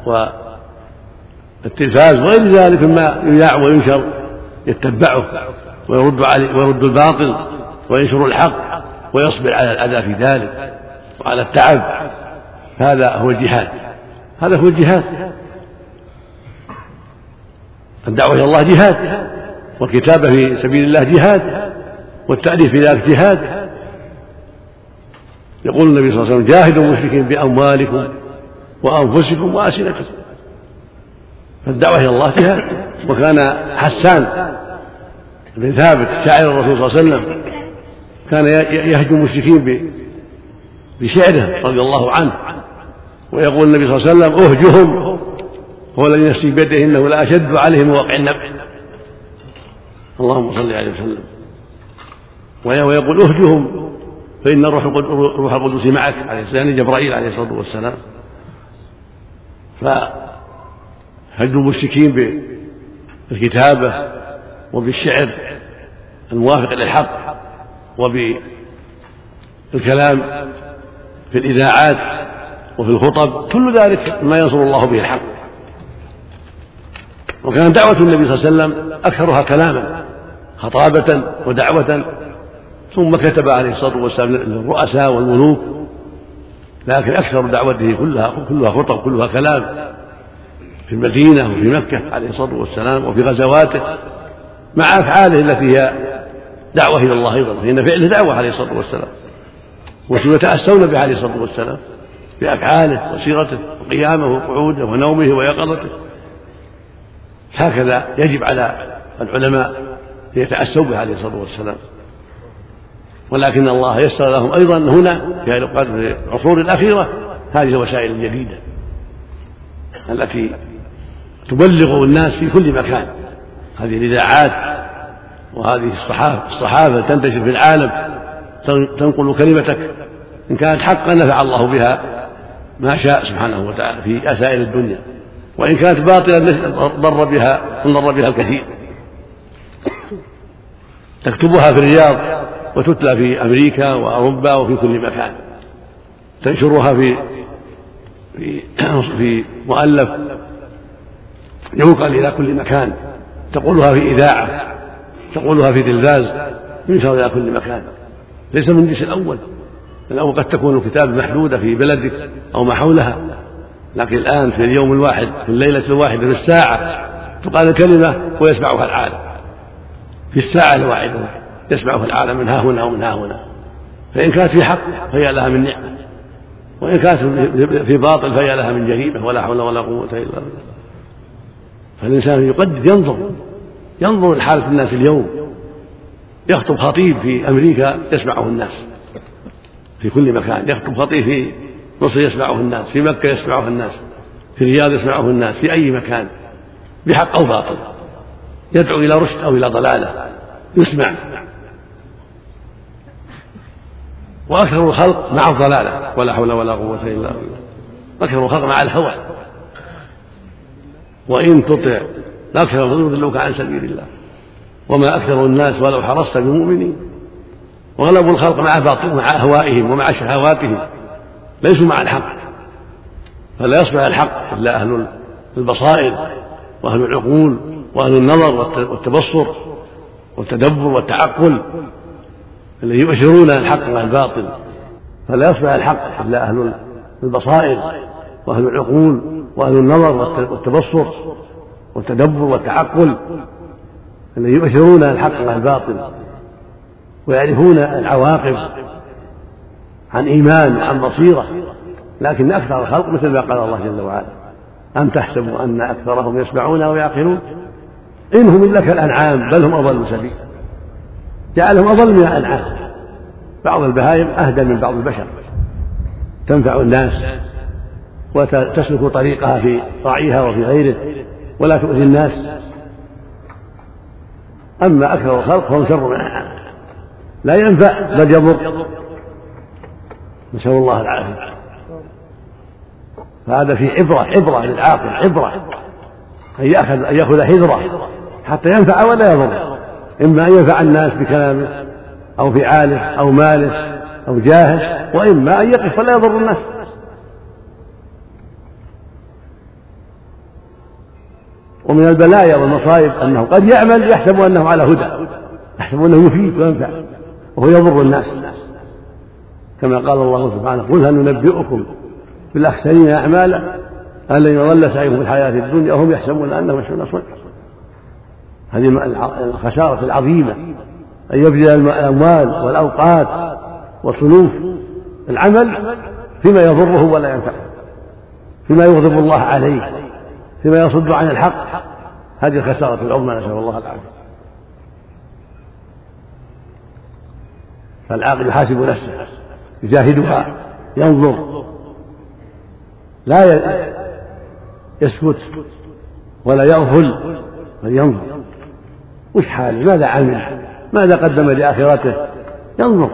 والتلفاز وغير ذلك مما يذاع وينشر، يتبعه ويرد الباطل وينشر الحق ويصبر على الأذى في ذلك وعلى التعب. هذا هو الجهاد، هذا هو الجهاد. الدعوة إلى الله جهاد، والكتابة في سبيل الله جهاد، والتأليف في ذلك جهاد. يقول النبي صلى الله عليه وسلم: جاهدوا المشركين بأموالكم وأنفسكم وألسنتكم. فالدعوة إلى الله جهاد. وكان حسان بن ثابت شاعر الرسول صلى الله عليه وسلم كان يهجو المشركين بشعره رضي الله عنه، ويقول النبي صلى الله عليه وسلم: أهجهم هو الذي نفسي بيده إنه لا أشد عليهم وقع النبع. اللهم صل عليه وسلم. ويقول: أهجهم فإن روح القدس معك، يعني جبرائيل عليه الصلاة والسلام. فهجوا المشركين بالكتابة وبالشعر الموافق للحق وبالكلام في الإذاعات وفي الخطب، كل ذلك ما ينصر الله به الحق. وكان دعوة النبي صلى الله عليه وسلم أكثرها كلاما خطابة ودعوة، ثم كتب عليه الصلاة والسلام للرؤساء والملوك، لكن أكثر دعوته كلها خطب، كلها كلام في المدينة وفي مكة عليه الصلاة والسلام وفي غزواته، مع أفعاله التي هي دعوة إلى الله أيضا، فإن فعله دعوة عليه الصلاة والسلام، ويتأسون به عليه الصلاة والسلام بأفعاله وسيرته وقيامه وقعوده ونومه ويقظته. هكذا يجب على العلماء يتأسوا به عليه الصلاة والسلام. ولكن الله يسر لهم أيضا هنا في العصور الأخيرة هذه الوسائل الجديدة التي تبلغ الناس في كل مكان، هذه الإذاعات وهذه الصحافة تنتشر في العالم، تنقل كلمتك، إن كانت حقا نفع الله بها ما شاء سبحانه وتعالى في أسائر الدنيا، وإن كانت باطلة ضر بها الكثير. تكتبها في الرياض وتتلى في أمريكا وأوروبا وفي كل مكان، تنشرها في مؤلف ينقل إلى كل مكان، تقولها في إذاعة، تقولها في تلفاز، ينشر إلى كل مكان. ليس من جنس الأول قد تكون الكتاب محدودة في بلدك أو ما حولها، لكن الآن في اليوم الواحد، في الليلة الواحدة، في الساعة تقال الكلمة ويسمعها العالم، في الساعة الواحدة يسمعها العالم من ها هنا ومن ها هنا. فإن كانت في حق فهي لها من نعمة، وإن كانت في باطل فهي لها من جريمة، ولا حول ولا قوة إلا بالله. فالإنسان يقدر ينظر لحالة الناس اليوم. يخطب خطيب في أمريكا يسمعه الناس في كل مكان، يخطب خطيب في مصر يسمعه الناس، في مكة يسمعه الناس، في الرياض يسمعه الناس، في أي مكان بحق أو باطل، يدعو إلى رشد أو إلى ضلالة يسمع. وأكثر الخلق مع الضلالة، ولا حول ولا قوة إلا بالله. أكثر الخلق مع الهوى، وإن تطع أكثر يضلوك عن سبيل الله، وما أكثر الناس ولو حرصت بمؤمنين. وغلب الخلق مع باطل، مع أهوائهم ومع شهواتهم، ليسوا مع الحق. فلا يصبح الحق إلا أهل البصائر وأهل العقول وأهل النظر والتبصر والتدبر والتعقل الذي يؤشرون الحق مع الباطل. فلا يصبح الحق إلا أهل البصائر وأهل العقول وأهل النظر والتبصر والتدبر والتعقل الذي يؤشرون الحق مع الباطل ويعرفون العواقب عن إيمان وعن بصيرة. لكن أكثر الخلق مثل ما قال الله جل وعلا: أم تحسبوا أن أكثرهم يسمعون أو يعقلون إنهم إلا كالأنعام بل هم أضل سبيلا، جعلهم أضل من الأنعام. بعض البهائم أهدى من بعض البشر، تنفع الناس وتسلك طريقها في رعيها وفي غيره ولا تؤذي الناس. أما أكثر الخلق فهم شر من الأنعام، لا ينفع بل يضر، نسأل الله العافية. فهذا في عبرة للعاقل، عبرة أن يأخذ حذره حتى ينفع ولا يضر، إما أن ينفع الناس بكلامه أو فعاله أو ماله أو جاهه، وإما أن يقف فلا يضر الناس. ومن البلايا والمصائب أنه قد يعمل يحسب أنه على هدى، يحسب أنه يفيد وينفع وهو يضر الناس، كما قال الله سبحانه: قل هل ننبئكم بالأخسرين أعمالا الذين ضل سعيهم في الحياة الدنيا وهم يحسبون أنهم يحسنون صنعا. هذه الخسارة العظيمة أن يبذل الأموال والأوقات وصنوف العمل فيما يضره ولا ينفعه، فيما يغضب الله عليه، فيما يصد عن الحق. هذه الخسارة العظمى، نسأل الله العافية. فالعاقل يحاسب نفسه، يجاهدها، ينظر، لا يسكت ولا يغفل، بل ينظر وش حاله، ماذا عمل، ماذا قدم لآخرته، ينظر.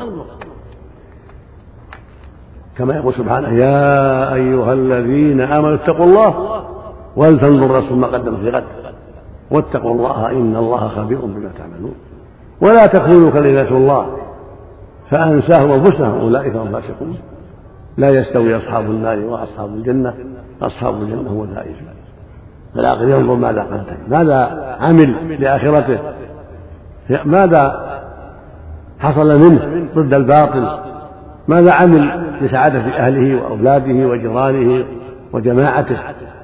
كما يقول سبحانه: يا أيها الذين آمنوا اتقوا الله ولتنظر نفس ما قدمت لغد واتقوا الله إن الله خبير بما تعملون ولا تكونوا كالذين نسوا الله فأنساهم أنفسهم أولئك هم الفاسقون لا يستوي أصحاب النار وأصحاب الجنة أصحاب الجنة هم الفائزون. فالعاقل ينظر ماذا قدم، ماذا عمل لآخرته، ماذا حصل منه ضد الباطل، ماذا عمل لسعادة أهله وأولاده وجيرانه وجماعته.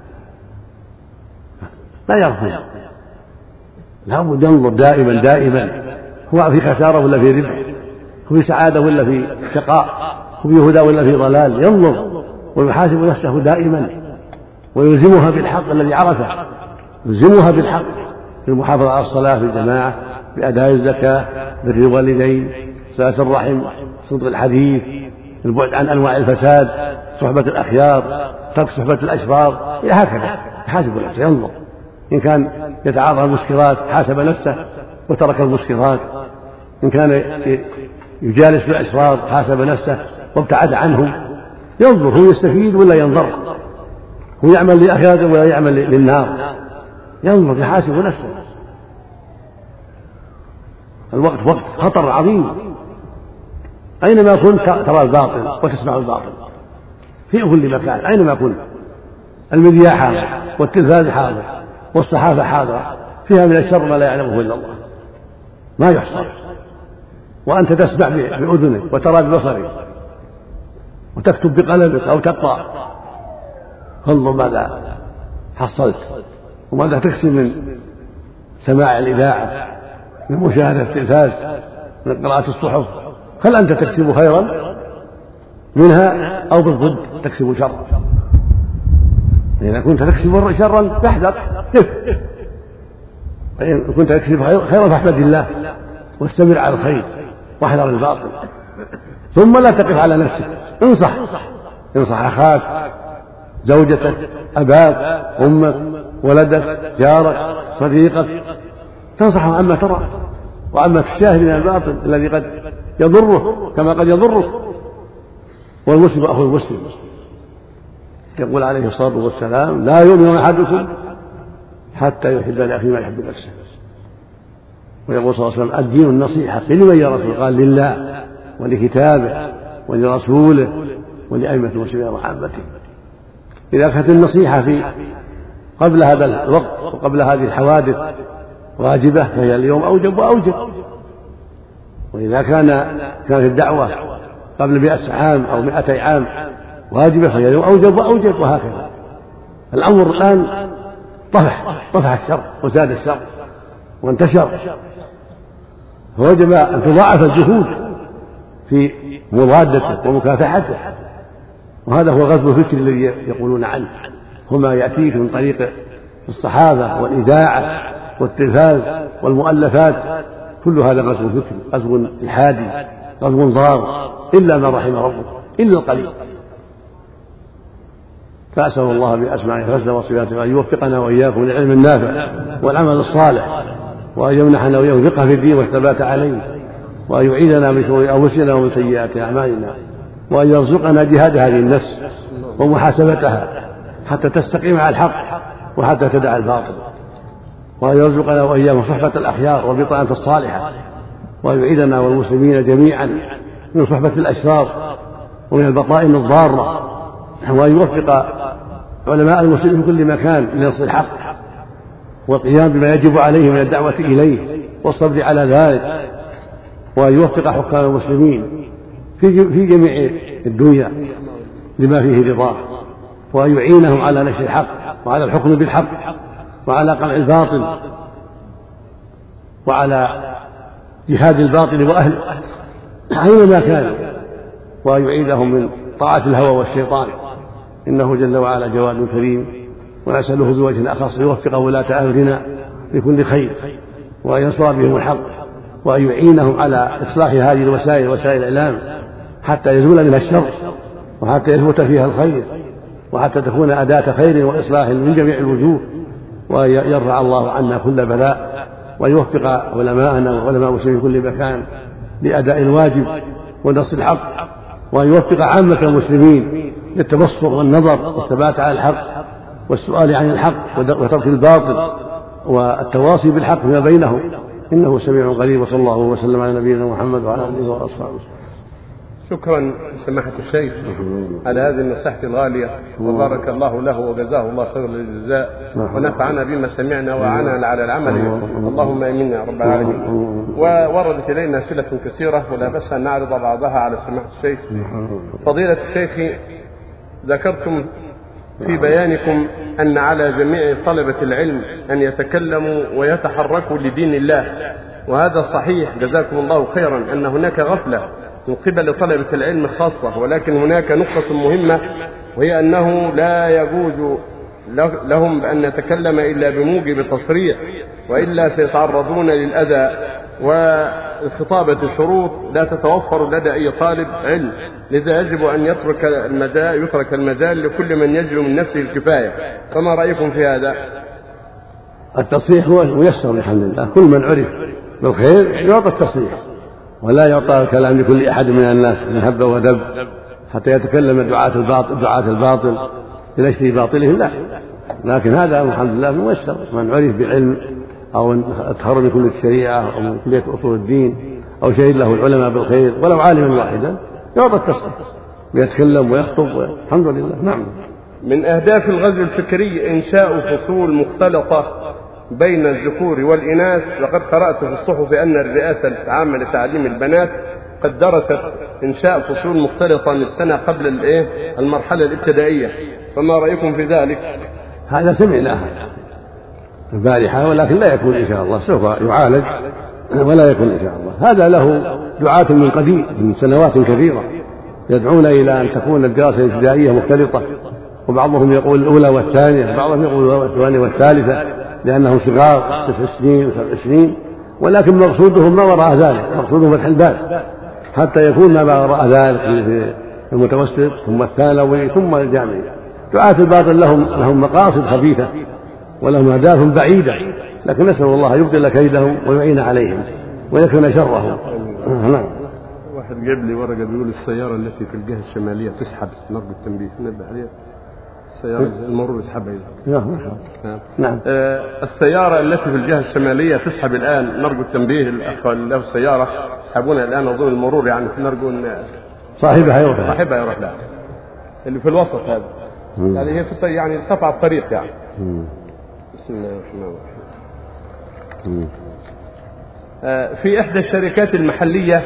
لا يغفل، لا بد ينظر دائما هو في خسارة ولا في ربح، هو في سعادة ولا في شقاء، هو في هدى ولا في ضلال. ينظر ويحاسب نفسه دائما ويلزمها بالحق الذي عرفه، يلزمها بالحق بالمحافظة على الصلاة في الجماعة، بأداء الزكاة، بر الوالدين، صلة الرحم، صدق الحديث، البعد عن أنواع الفساد، صحبة الأخيار، ترك صحبة الأشرار، إلى هكذا يحاسب نفسه. ينظر إن كان يتعاطى المسكرات حاسب نفسه وترك المسكرات، إن كان يجالس بالأشرار حاسب نفسه وابتعد عنهم. ينظر هو يستفيد ولا ينظر، هو يعمل لآخرته ولا يعمل للنار. ينظر يحاسب نفسه. الوقت وقت خطر عظيم، أينما كنت ترى الباطل وتسمع الباطل في كل مكان، أينما كنت. المذياع حاضر والتلفاز حاضر والصحافة حاضرة، فيها من الشر ما لا يعلمه إلا الله ما يحصى، وأنت تسمع بأذنك وترى ببصرك وتكتب بقلمك أو تقرأ. فانظر ماذا حصلت وماذا تكسب من سماع الإذاعة، من مشاهدة التلفاز، من قراءة الصحف. هل أنت تكسب خيرا منها أو بالضد تكسب شرا؟ إذا كنت تكسب شرا فاحذر، إن كنت تكسب خيرا فاحمد الله واستمر على الخير واحذر الباطل. ثم لا تقف على نفسك، انصح أخاك، زوجتك، أباك، أمك، ولدك، جارك، صديقك، تنصحه عما ترى وعما تشاهد من الباطل الذي قد يضره كما قد يضرك. والمسلم أخو المسلم. يقول عليه الصلاة والسلام: لا يؤمن أحدكم حتى يحب لأخيه ما يحب نفسه. ويقول صلى الله عليه وسلم: الدين النصيحة. لمن يا رسول؟ قال: لله ولكتابه ولرسوله ولأئمة المسلمين وعامته. إذا كانت النصيحة في قبل هذا الوقت وقبل هذه الحوادث واجبة فهي اليوم أوجب وأوجب، وإذا كانت الدعوة قبل 100 عام أو 200 عام واجبة فهي اليوم أوجب وأوجب، وهكذا. الأمر الآن طفح الشر وزاد الشر وانتشر، فوجب أن تضاعف الجهود في مضادته ومكافحته. وهذا هو غزو الفكر الذي يقولون عنه، وما يأتيه من طريق الصحافة والإذاعة والتلفاز والمؤلفات، كل هذا غزو فكري، غزو إلحادي، غزو ضار، إلا ما رحم ربه، إلا القليل. فأسأل الله بأسمائه الحسنى وصفاته أن يوفقنا وإياكم للعلم النافع والعمل الصالح، وأن يمنحنا وإياكم الفقه في الدين والثبات عليه، وأن يعيذنا من شرور أنفسنا ومن سيئات أعمالنا، وأن يرزقنا جهاد هذه النفس ومحاسبتها حتى تستقيم على الحق وحتى تدع الباطل، وأن يرزقنا وإياكم صحبة الأخيار والبطانة الصالحة، وأن يعيذنا والمسلمين جميعا من صحبة الأشرار ومن البطائن الضارة، وأن يوفق علماء المسلمين في كل مكان لنصر الحق والقيام بما يجب عليه من الدعوة إليه والصبر على ذلك، وأن يوفق حكام المسلمين في جميع الدنيا لما فيه رضاه، وأن يعينهم على نشر الحق وعلى الحكم بالحق وعلى قمع الباطل وعلى جهاد الباطل وأهله أينما كانوا، وأن يعيدهم من طاعة الهوى والشيطان، إنه جل وعلا جواد كريم، ونسأله بوجه أخص يوفق ولاة أمرنا لكل خير، وأن ينصر بهم الحق، وأن يعينهم على إصلاح هذه الوسائل وسائل الإعلام حتى يزول منها الشر وحتى يثبت فيها الخير وحتى تكون أداة خير وإصلاح من جميع الوجوه، وأن يرفع الله عنا كل بلاء، وأن يوفق علماءنا وعلماء المسلمين في كل مكان لأداء الواجب ونصر الحق، وأن يوفق عامة المسلمين للتبصر والنظر والثبات على الحق والسؤال عن الحق وترك الباطل والتواصي بالحق فيما بينهم، إنه سميع قريب. وصلى الله وسلم على نبينا محمد وعلى آله وأصحابه. شكرا سماحة الشيخ على هذه النصيحة الغالية، وبارك الله له وجزاه الله خير الجزاء، ونفعنا بما سمعنا وأعاننا على العمل، اللهم آمين يا رب العالمين. ووردت إلينا أسئلة كثيرة ولا بأس أن نعرض بعضها على سماحة الشيخ. فضيلة الشيخ، ذكرتم في بيانكم أن على جميع طلبة العلم أن يتكلموا ويتحركوا لدين الله، وهذا صحيح جزاكم الله خيرا، أن هناك غفلة من قبل طلبة العلم خاصة، ولكن هناك نقطة مهمة، وهي أنه لا يجوز لهم بأن نتكلم إلا بموجب تصريح، وإلا سيتعرضون للأذى، والخطابة شروط لا تتوفر لدى أي طالب علم، لذا يجب أن يترك المجال لكل من يجد من نفسه الكفاية. فما رأيكم في هذا؟ التصريح هو ميسر الحمد لله، كل من عرف بالخير يعطى التصريح، ولا يعطى الكلام لكل أحد من الناس من هب ودب حتى يتكلم دعاة الباطل لنشر باطلهم، لا، لكن هذا الحمد لله ميسر، من عرف بعلم أو تخرج من كلية الشريعة أو من كلية أصول الدين أو شهد له العلماء بالخير ولو عالما واحدا يعطى التصريح ويتكلم ويخطب، الحمد لله. نعم. من أهداف الغزو الفكري إنشاء فصول مختلطة بين الذكور والإناث، وقد قرأت في الصحف أن الرئاسة العامة لتعليم البنات قد درست إنشاء فصول مختلطة من السنة قبل المرحلة الابتدائية، فما رأيكم في ذلك؟ هذا سمعناه البارحة، ولكن لا يكون إن شاء الله، سوف يعالج ولا يكون إن شاء الله. هذا له دعاة من قديم من سنوات كثيرة يدعون إلى أن تكون الدراسة الابتدائية مختلطة، وبعضهم يقول الأولى والثانية، وبعضهم يقول الثانية والثالثة لأنهم صغار 9 سنين و7 سنين، ولكن مقصودهم ما وراء ذلك، مقصودهم فتح الباب حتى يكون ما وراء ذلك في المتوسط ثم الثانوي ثم الجامعي. دعاة الباطل لهم مقاصد خبيثة ولهم أهداف بعيدة، لكن نسأل الله يبطل كيدهم ويعين عليهم ويكفينا شرهم. نعم. واحد جاب لي ورقة بيقول السيارة التي في الجهة الشمالية تسحب نرجو التنبيه، نبه عليها، السيارة المرور يسحبها. نعم. السيارة التي في الجهة الشمالية تسحب الآن، نرجو التنبيه الأخوة اللي له السيارة يسحبونها الآن، أظن المرور يعني نرجو أن صاحبها يروح لها، اللي في الوسط هذا يعني هي في يعني قطع الطريق يعني. بسم الله الرحمن الرحيم. في إحدى الشركات المحلية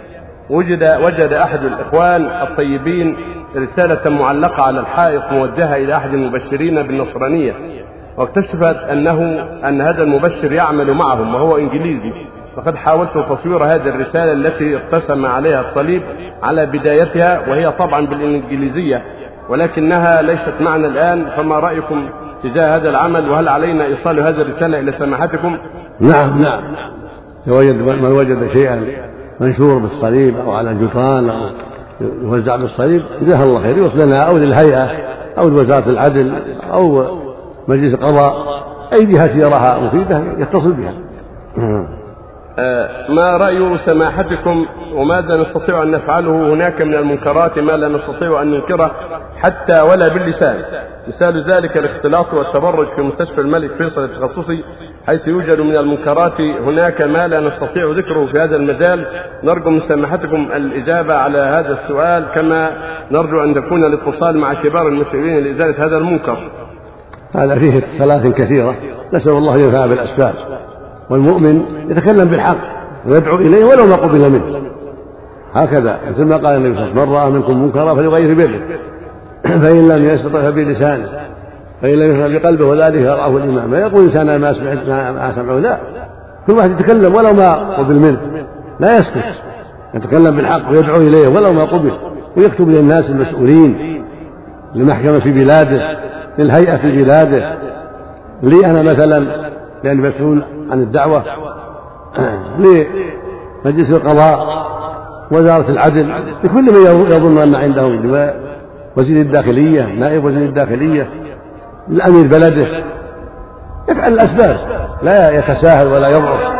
وجد أحد الإخوان الطيبين رسالة معلقة على الحائط موجهة إلى أحد المبشرين بالنصرانية، واكتشفت أن هذا المبشر يعمل معهم وهو إنجليزي، فقد حاولت تصوير هذه الرسالة التي ارتسم عليها الصليب على بدايتها، وهي طبعا بالإنجليزية، ولكنها ليست معنا الآن، فما رأيكم تجاه هذا العمل؟ وهل علينا إيصال هذه الرسالة إلى سماحتكم؟ نعم، من وجد شيئا منشور بالصليب أو على جدران أو يوزع بالصليب جزاه الله خير يوصل لنا أو للهيئة أو لوزارة العدل أو مجلس القضاء، أي جهة يراها مفيدة يتصل بها. ما رأي سماحتكم وماذا نستطيع أن نفعله؟ هناك من المنكرات ما لا نستطيع أن ننكره حتى ولا باللسان، مثال ذلك الاختلاط والتبرج في مستشفى الملك فيصل التخصصي، حيث يوجد من المنكرات هناك ما لا نستطيع ذكره في هذا المجال. نرجو من سماحتكم الإجابة على هذا السؤال، كما نرجو أن يكون الاتصال مع كبار المسؤولين لإزالة هذا المنكر. هذا فيه اتصالات كثيرة، نسأل الله ينفع بالأسباب، والمؤمن يتكلم بالحق ويدعو إليه ولو ما قبل منه، هكذا مثل ما قال النبي صلى الله عليه وسلم: من رأى منكم منكرا فليغير بيده، فإن لم يستطع فبلسانه، فإن لم يستطع بقلبه وذلك يرعاه الإمام. ما يقول الإنسان ما سمعه، لا، كل واحد يتكلم ولو ما قبل منه، لا يسكت، يتكلم بالحق ويدعو إليه ولو ما قبل، ويكتب للناس المسؤولين، للمحكمة في بلاده، للهيئة في بلاده، لي أنا مثلا لأني مسؤول عن الدعوة، لمجلس القضاء، وزارة العدل، لكل من يظن أن عندهم، وزير الداخلية، نائب وزير الداخلية، الأمير بلده، يفعل الأسباب، لا يتساهل ولا يضعف.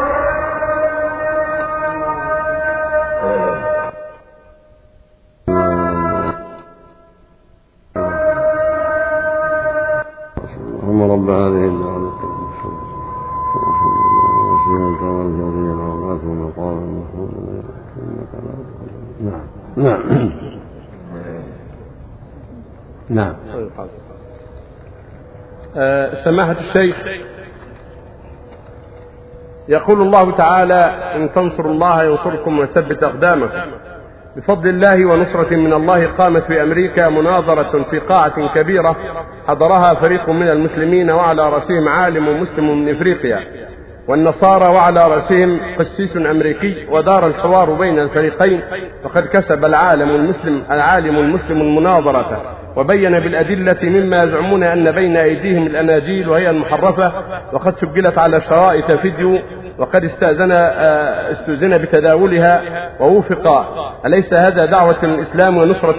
اللهم رب هذه الدعوة نعم. سماحة الشيخ، يقول الله تعالى: إن تنصروا الله ينصركم ويثبت أقدامكم. بفضل الله ونصرة من الله قامت في أمريكا مناظرة في قاعة كبيرة حضرها فريق من المسلمين، وعلى رأسهم عالم مسلم من إفريقيا، والنصارى وعلى رأسهم قسيس أمريكي، ودار الحوار بين الفريقين، وقد كسب العالم المسلم المناظرة، وبين بالأدلة مما يزعمون أن بين أيديهم الأناجيل وهي المحرفة، وقد سجلت على شرائط فيديو، وقد استؤذن بتداولها ووفق. أليس هذا دعوة للإسلام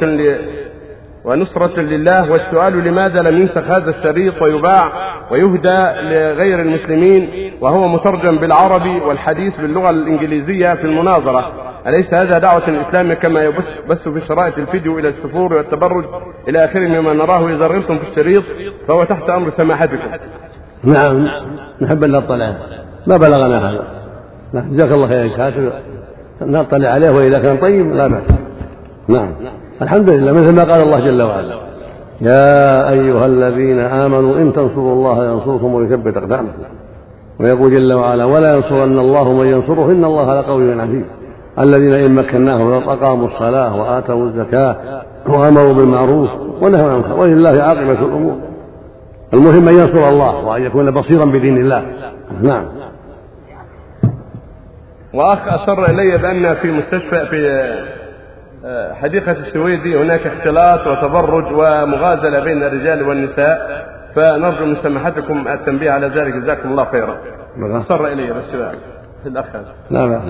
ونصرة لله؟ والسؤال: لماذا لم ينسخ هذا الشريط ويباع ويهدى لغير المسلمين وهو مترجم بالعربي والحديث باللغة الإنجليزية في المناظرة؟ أليس هذا دعوة الإسلام كما يبث في شرائط الفيديو إلى السفور والتبرج إلى آخره مما نراه؟ إذا رغبتم في الشريط فهو تحت أمر سماحتكم. نعم، نحب أن نطلع، ما بلغنا هذا، جزاك الله خير كاتب، نطلع عليه، وإذا كان طيب لا بأس. نعم، الحمد لله، مثل ما قال الله جل وعلا: يا أيها الذين آمنوا إن تنصروا الله ينصركم ويثبت أقدامكم. ويقول جل وعلا: ولا ينصرن الله من ينصره إن الله لقوي عزيز. الذين إن مكناهم أقاموا الصلاة وآتوا الزكاة وأمروا بالمعروف ونهوا عن المنكر ولله عاقبة الأمور. المهم أن ينصر الله وأن يكون بصيرا بدين الله. نعم. وأخ أشر إلي بأن في مستشفى في حديقة السويدي هناك اختلاط وتبرج ومغازلة بين الرجال والنساء، فنرجو من سماحتكم التنبيه على ذلك، جزاكم الله خيرا. أشر إلي بس الأخ. لا بأس،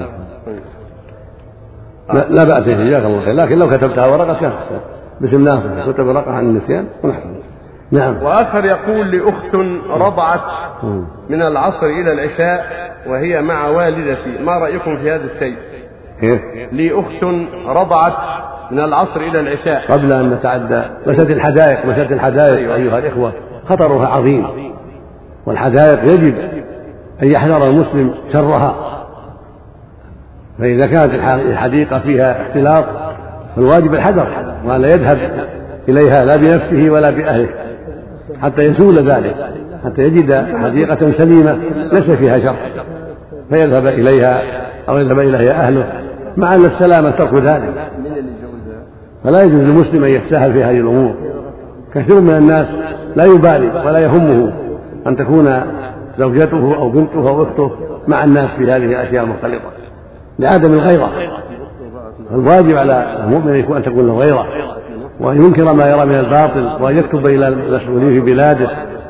لا بأس، جزاك الله خير، لكن لو كتبتها ورقة كان باسم ناصر، كتب ورقة عن النسيان ونحن. نعم. وآخر يقول: لأخت رضعت من العصر إلى العشاء وهي مع والدتي، ما رأيكم في هذا الشيء؟ لأخت رضعت من العصر إلى العشاء. قبل أن نتعدى مسألة الحدائق أيها الإخوة خطرها عظيم، والحدائق يجب أن يحذر المسلم شرها، فإذا كانت الحديقة فيها اختلاط فالواجب الحذر، ولا يذهب إليها لا بنفسه ولا بأهله حتى يزول ذلك، حتى يجد حديقة سليمة ليس فيها شر فيذهب إليها أو يذهب إليها أهله، مع أن السلامة ترك ذلك. فلا يجوز للمسلم أن يتساهل في هذه الأمور. كثير من الناس لا يبالي ولا يهمه أن تكون زوجته أو بنته أو أخته مع الناس في هذه الأشياء المختلطة لعدم الغيرة. الواجب على المؤمن أن تكون له غيرة وأن ينكر ما يرى من الباطل، وأن يكتب إلى المسؤولين في بلاده.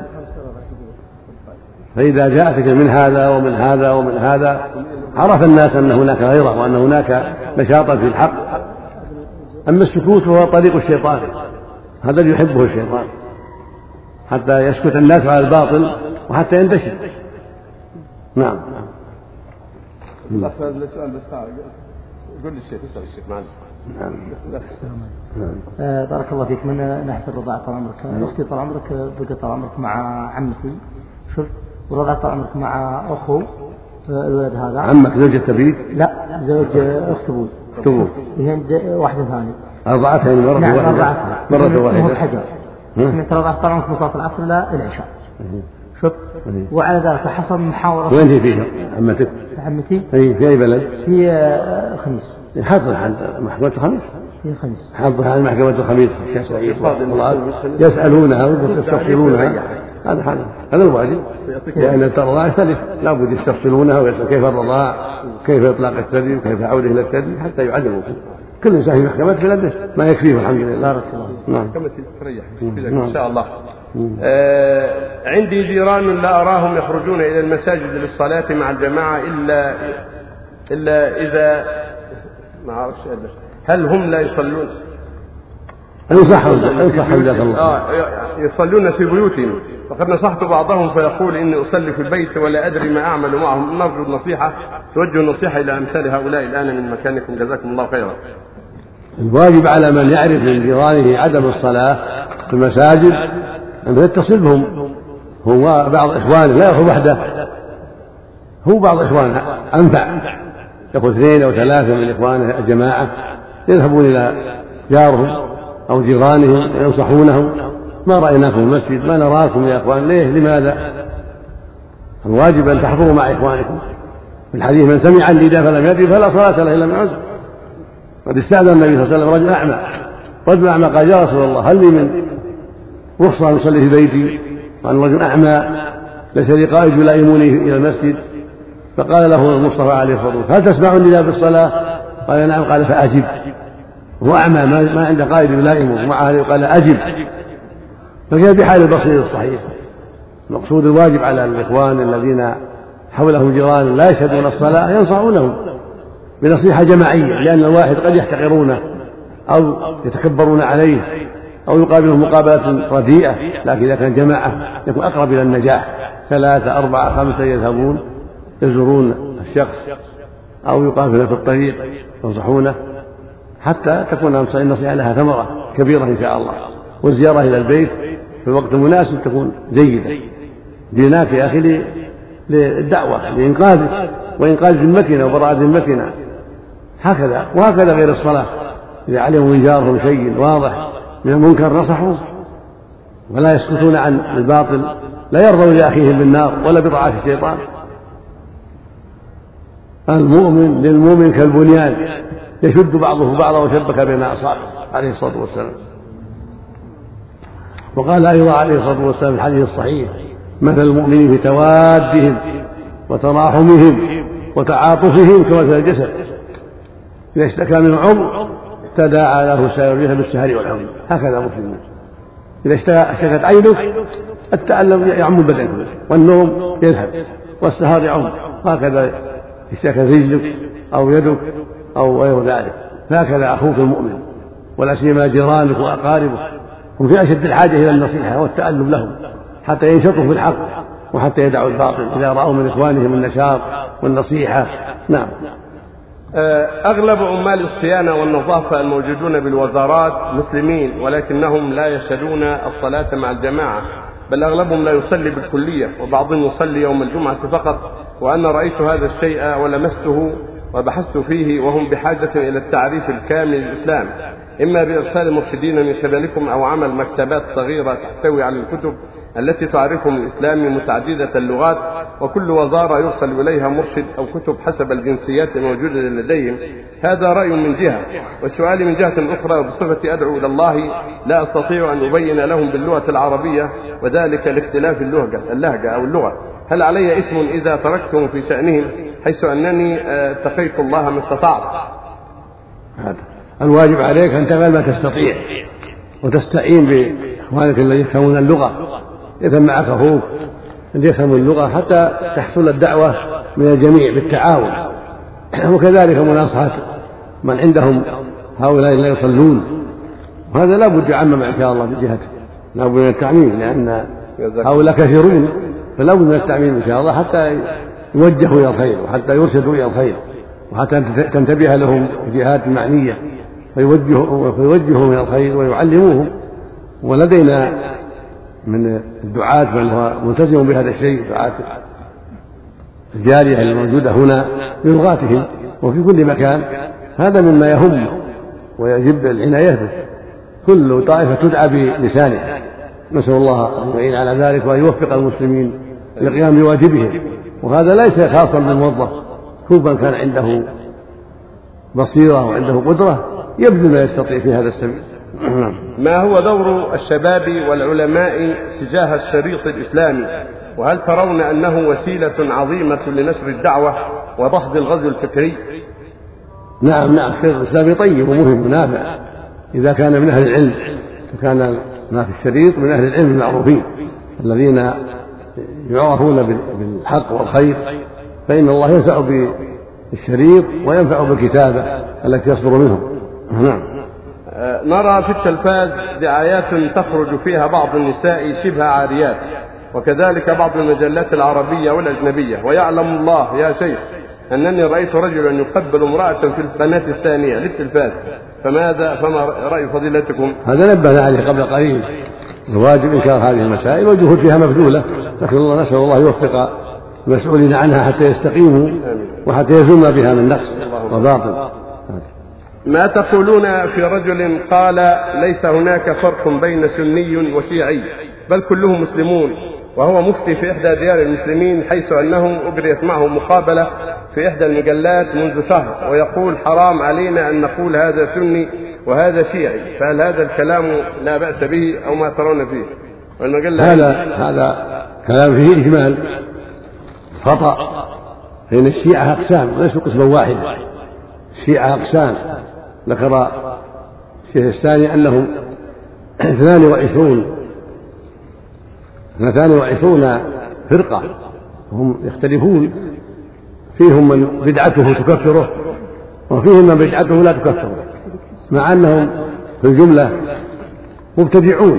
فإذا جاءتك من هذا ومن هذا ومن هذا عرف الناس أن هناك غيره وأن هناك نشاطا في الحق. أما السكوت هو طريق الشيطان، هذا اللي يحبه الشيطان، حتى يسكت الناس على الباطل وحتى ينتشر. نعم. قل الشيخ، اسأل الشيخ معلش. بارك الله فيك. من ناحية الرضاعة طال عمرك، أختي طال عمرك بقى طال عمرك مع عمتي، شفت، ورضعت طال عمرك مع أخو الولد هذا. عمك زوجة تبيك؟ لا، زوج أخت أبوي. وهي واحدة ثانية. أرضعتها يعني مرة نعم واحدة؟ مرة واحدة. حجر. سمعت رضعت طال عمرك من صلاة العصر إلى العشاء. شفت. وعلى ذلك حصل محاورة. وين هي فيها عمتك؟ عمتي في أي بلد؟ في خميس. حاضر عند محكمة الخميس؟ في الخميس. حاضر عند محكمة الخميس. يسألونها ويستفصلونها. هذا الواجب، لأن الرضاعة يختلف، لا بد يستفصلونها ويسأل كيف الرضاع، كيف إطلاق الثدي، وكيف عوده إلى الثدي حتى يعلموا. كل إنسان في محكمة بلده ما يكفيه الحمد لله. بارك الله. نعم. تريح إن شاء الله. عندي جيران لا أراهم يخرجون إلى المساجد للصلاة مع الجماعة إلا إذا ما أعرفش هل هم لا يصلون؟ انصحهم جزاك الله. يصلون في بيوتهم، فقد نصحت بعضهم فيقول إني أصلي في البيت ولا أدري ما أعمل معهم. نرجو النصيحة، توجه النصيحة إلى أمثال هؤلاء الآن من مكانكم، جزاكم الله خيرا. الواجب على من يعرف من جيرانه عدم الصلاة في المساجد أن يتصل بهم، هو بعض إخوانه، لا يأخذ وحده، هو بعض إخوانه أنفع، يأخذ 2 أو 3 من إخوانه الجماعة يذهبون إلى جارهم أو جيرانهم وينصحونهم. ما رأيناكم في المسجد، ما نراكم يا إخوان، ليه؟ لماذا؟ الواجب أن تحضروا مع إخوانكم. في الحديث من سمع النداء فلم يدري فلا صلاة له إلا من عذر. قد استأذن النبي صلى الله عليه وسلم رجل أعمى قال يا رسول الله هل لي من رخصة أن أصلي في بيتي، وأن رجل أعمى ليس لي قائد يلائموني إلى المسجد، فقال له المصطفى عليه الصلاة والسلام هل تسمع النداء بالصلاة؟ قال نعم، قال فأجب. هو أعمى ما عنده قائد يلائمه، ومع هذا قال أجب، فكان بحال البصير الصحيح. المقصود الواجب على الإخوان الذين حولهم جيران لا يشهدون الصلاة ينصحونهم بنصيحة جماعية، لأن الواحد قد يحتقرونه أو يتكبرون عليه أو يقابلهم مقابلة رديئة، لكن إذا كان جماعة يكون أقرب إلى النجاح. 3 4 5 يذهبون يزورون الشخص أو يقابلونه في الطريق ينصحونه حتى تكون النصيحة لها ثمرة كبيرة إن شاء الله. والزيارة إلى البيت في الوقت المناسب تكون جيدة. جئناك يا أخي للدعوة لإنقاذك وإنقاذ ذمتنا وبراءة ذمتنا، هكذا وهكذا غير الصلاة. إذا علموا من جارهم شيء واضح من المنكر نصحوه ولا يسكتون عن الباطل، لا يرضوا لأخيهم بالنار ولا بطاعة الشيطان. المؤمن للمؤمن كالبنيان يشد بعضه بعضا وشبك بين أصابعه عليه الصلاة والسلام. وقال أيضا عليه الصلاة والسلام في الحديث الصحيح مثل المؤمنين في توادهم وتراحمهم وتعاطفهم كمثل الجسد إذا اشتكى منه عضو تداعى له سائر الجسد بالسهر والحمى. هكذا مسلمون. إذا اشتكت عينك التألم يعم البدن كله، والنوم يذهب، والسهر يعم، هكذا اشتكت رجلك أو يدك أو غير ذلك. فهكذا أخوك المؤمن ولا سيما جيرانك وأقاربك هم في أشد الحاجة إلى النصيحة والتألم لهم حتى ينشطوا في الحق وحتى يدعوا الباطل إذا رأوا من إخوانهم النشاط والنصيحة. نعم. أغلب عمال الصيانة والنظافة الموجودون بالوزارات مسلمين، ولكنهم لا يشهدون الصلاة مع الجماعة، بل أغلبهم لا يصلي بالكلية، وبعضهم يصلي يوم الجمعة فقط. وأنا رأيت هذا الشيء ولمسته وبحثت فيه، وهم بحاجة إلى التعريف الكامل للإسلام، إما بإرسال مرشدين من قبلكم أو عمل مكتبات صغيرة تحتوي على الكتب التي تعرفهم الإسلام متعددة اللغات، وكل وزارة يرسل إليها مرشد أو كتب حسب الجنسيات الموجودة لديهم. هذا رأي من جهة، والسؤال من جهة أخرى بصفتي أدعو إلى الله لا أستطيع أن أبين لهم باللغة العربية، وذلك لاختلاف اللهجة أو اللغة. هل علي اسم إذا تركتهم في شأنهم، حيث أنني اتقيت الله ما استطعت؟ الواجب عليك أن تفعل ما تستطيع، وتستعين بإخوانك الذين يفهمون اللغة، يفهم معك أخوك الذي يفهم اللغة حتى تحصل الدعوة من الجميع بالتعاون. وكذلك مناصحة من عندهم هؤلاء لا يصلون، وهذا لا بد يعمم إن شاء الله بجهته، لا بد من التعميم، لأن هؤلاء كثيرون، فلا بد من التعميم إن شاء الله حتى يوجهوا إلى الخير وحتى يرشدوا إلى الخير وحتى تنتبه لهم الجهات المعنية فيوجههم إلى الخير ويعلموهم. ولدينا من الدعاة من هو ملتزم بهذا الشيء، دعاة الجارية الموجودة هنا بلغاتهم وفي كل مكان، هذا مما يهم ويجب العناية به. كل طائفة تدعى بلسانها، نسأل الله أن يعين على ذلك وأن يوفق المسلمين للقيام بواجبهم. وهذا ليس خاصا بالموظف، كل من كان عنده بصيرة وعنده قدرة يبذل ما يستطيع في هذا السبيل. ما هو دور الشباب والعلماء تجاه الشريط الإسلامي؟ وهل ترون أنه وسيلة عظيمة لنشر الدعوة وضحض الغزو الفكري؟ نعم، الشريط الإسلامي طيب ومهم ونافع إذا كان من أهل العلم، وكان ما في الشريط من أهل العلم المعروفين الذين يعرفون بالحق والخير، فإن الله ينفع بالشريط وينفع بالكتابة التي يصدر منهم. نعم. نرى في التلفاز دعايات تخرج فيها بعض النساء شبه عاريات، وكذلك بعض المجلات العربية والأجنبية، ويعلم الله يا شيخ أنني رأيت رجلا يقبل امرأة في القناة الثانية للتلفاز، فما رأي فضيلتكم؟ هذا نبهنا عليه قبل قليل، الواجب إنكار هذه المسائل والجهود فيها مبذولة، لكن الله نسأل الله يوفق المسؤولين عنها حتى يستقيموا وحتى يزولنا بها من نقص وباطل. ما تقولون في رجل قال ليس هناك فرق بين سني وشيعي بل كلهم مسلمون، وهو مفتي في إحدى ديار المسلمين، حيث أنه أجريت معه مقابلة في إحدى المجلات منذ شهر، ويقول حرام علينا أن نقول هذا سني وهذا شيعي، فهل هذا الكلام لا بأس به أو ما ترون فيه؟ هذا كلام فيه إجمال خطأ، لأن الشيعة أقسام ليسوا قسما واحدا، الشيعة أقسام. ذكر الشيخ الثاني أنهم 22 فرقة، هم يختلفون، فيهم من بدعته تكفره وفيهم من بدعته لا تكفره، مع أنهم في الجملة مبتدعون.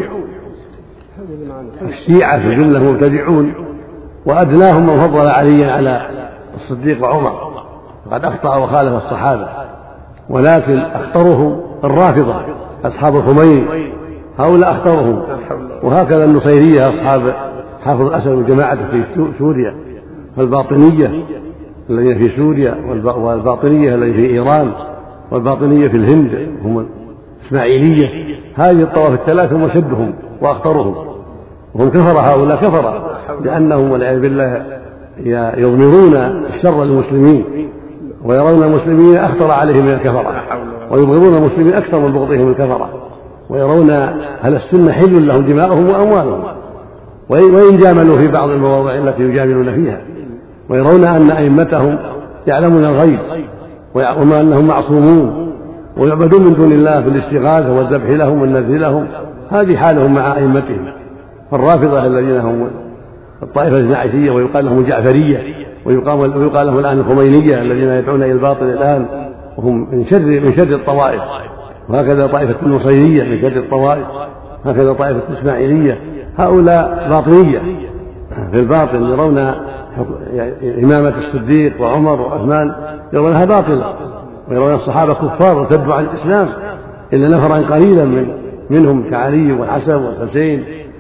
الشيعة في الجملة مبتدعون، وأدناهم من فضل عليا على الصديق وعمر، وقد أخطأ وخالف الصحابة، ولكن أخطرهم الرافضة أصحاب الخميني، هؤلاء أخطرهم. وهكذا النصيرية أصحاب حافظ الأسد والجماعة في سوريا، والباطنية الذين في سوريا، والباطنية الذين في إيران، والباطنية في الهند هم الإسماعيلية. هذه الطوائف الثلاث هم أشدهم وأخطرهم، وهم كفر، هؤلاء كفر، لأنهم والعياذ بالله يضمرون الشر للمسلمين ويرون المسلمين أخطر عليهم من الكفرة، ويبغضون المسلمين أكثر من بغضهم الكفرة، ويرون أهل السنة حل لهم دماءهم وأموالهم، وإن جاملوا في بعض المواضع التي يجاملون فيها، ويرون أن أئمتهم يعلمون الغيب وما أنهم معصومون ويعبدون من دون الله في الاستغاثة والذبح لهم والنذر لهم. هذه حالهم مع أئمتهم. الرافضة الذين هم الطائفة النعشية ويقال لهم الجعفرية ويقال لهم الآن الخمينية الذين يدعون إلى الباطل الآن، وهم من شر الطوائف. وهكذا طائفة النصيرية من شر الطوائف، هكذا طائفة الإسماعيلية، هؤلاء باطنية في الباطل، يرون إمامة الصديق وعمر وعثمان يرونها باطلة، ويرون الصحابة كفار ارتدوا عن الإسلام إلا نفرا قليلا منهم كعلي والحسن والحسين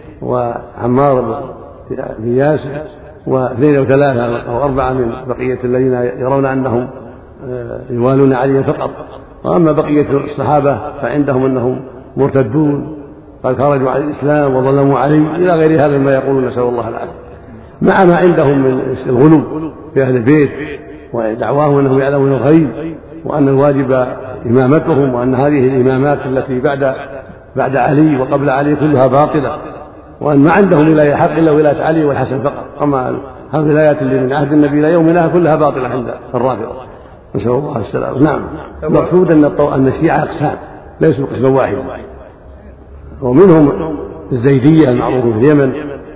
وعمار بن ياسر، واثنين أو ثلاثة أو أربعة من بقية الذين يرون أنهم يوالون عليا فقط. وأما بقية الصحابة فعندهم أنهم مرتدون قد خرجوا عن الإسلام وظلموا عليه إلى غير هذا ما يقولون، نسأل الله العافية، مع ما عندهم من الغلو في أهل البيت ودعواهم أنهم يعلمون الغيب وأن الواجب إمامتهم، وأن هذه الإمامات التي بعد علي وقبل علي كلها باطلة، وأن ما عندهم ولاية حق إلا ولاية علي والحسن فقط، أما الولايات اللي من عهد النبي إلى يومنا كلها باطلة عند الرافضة، نسأل الله السلامة. نعم، المقصود أن الشيعة أقسام ليسوا قسما واحدا. ومنهم الزيدية المعروفون في اليمن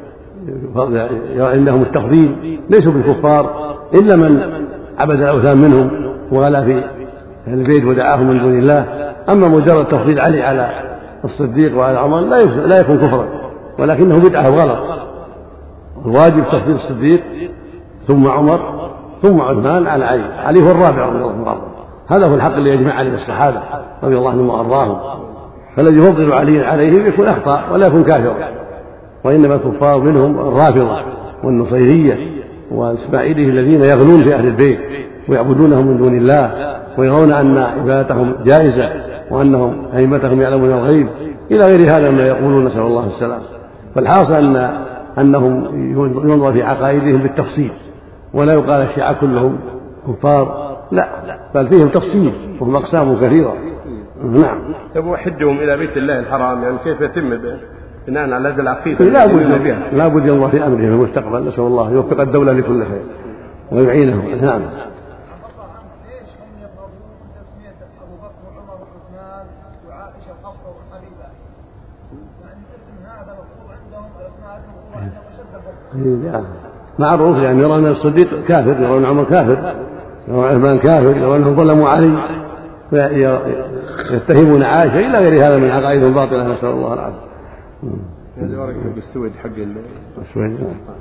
عندهم التفضيل، ليسوا بالكفار إلا من عبد الأوثان منهم وغلا في البيت ودعاهم من دون الله. أما مجرد تفضيل علي على الصديق وعلى عمر لا يكون كفرا، ولكنه بدعة وغلط. الواجب تفضيل الصديق ثم عمر ثم عثمان على علي، علي هو الرابع رضي الله عنه. هذا هو الحق اللي يجمع عليه الصحابة رضي الله عنهم وأرضاهم. فالذي يفضل علي عليهم يكون أخطأ ولا يكون كافرا، وإنما الكفار منهم الرافضة والنصيرية والإسماعيلية الذين يغلون في أهل البيت ويعبدونهم من دون الله ويرون أن عبادتهم جائزة وأنهم أئمتهم يعلمون الغيب إلى غير هذا ما يقولون، نسأل الله السلام. فالحاصل أنهم ينظر في عقائدهم بالتفصيل، ولا يقال الشيعة كلهم كفار، لا، بل فيهم تفصيل وهم أقسام كثيرة. نعم. حجهم إلى بيت الله الحرام، يعني كيف يتم بناء على هذه العقيدة؟ لا بد ينظر في أمره في المستقبل، نسأل الله يوفق الدولة لكل خير ويعينهم. نعم. معروف، يعني يرون الصديق كافر، يرون عمر كافر، يرون عثمان كافر، يرون أنهم ظلموا علي، يتهمون عائشة إلى غير هذا من عقائدهم باطلة، نسأل الله العافية. بالسويد حق السويد.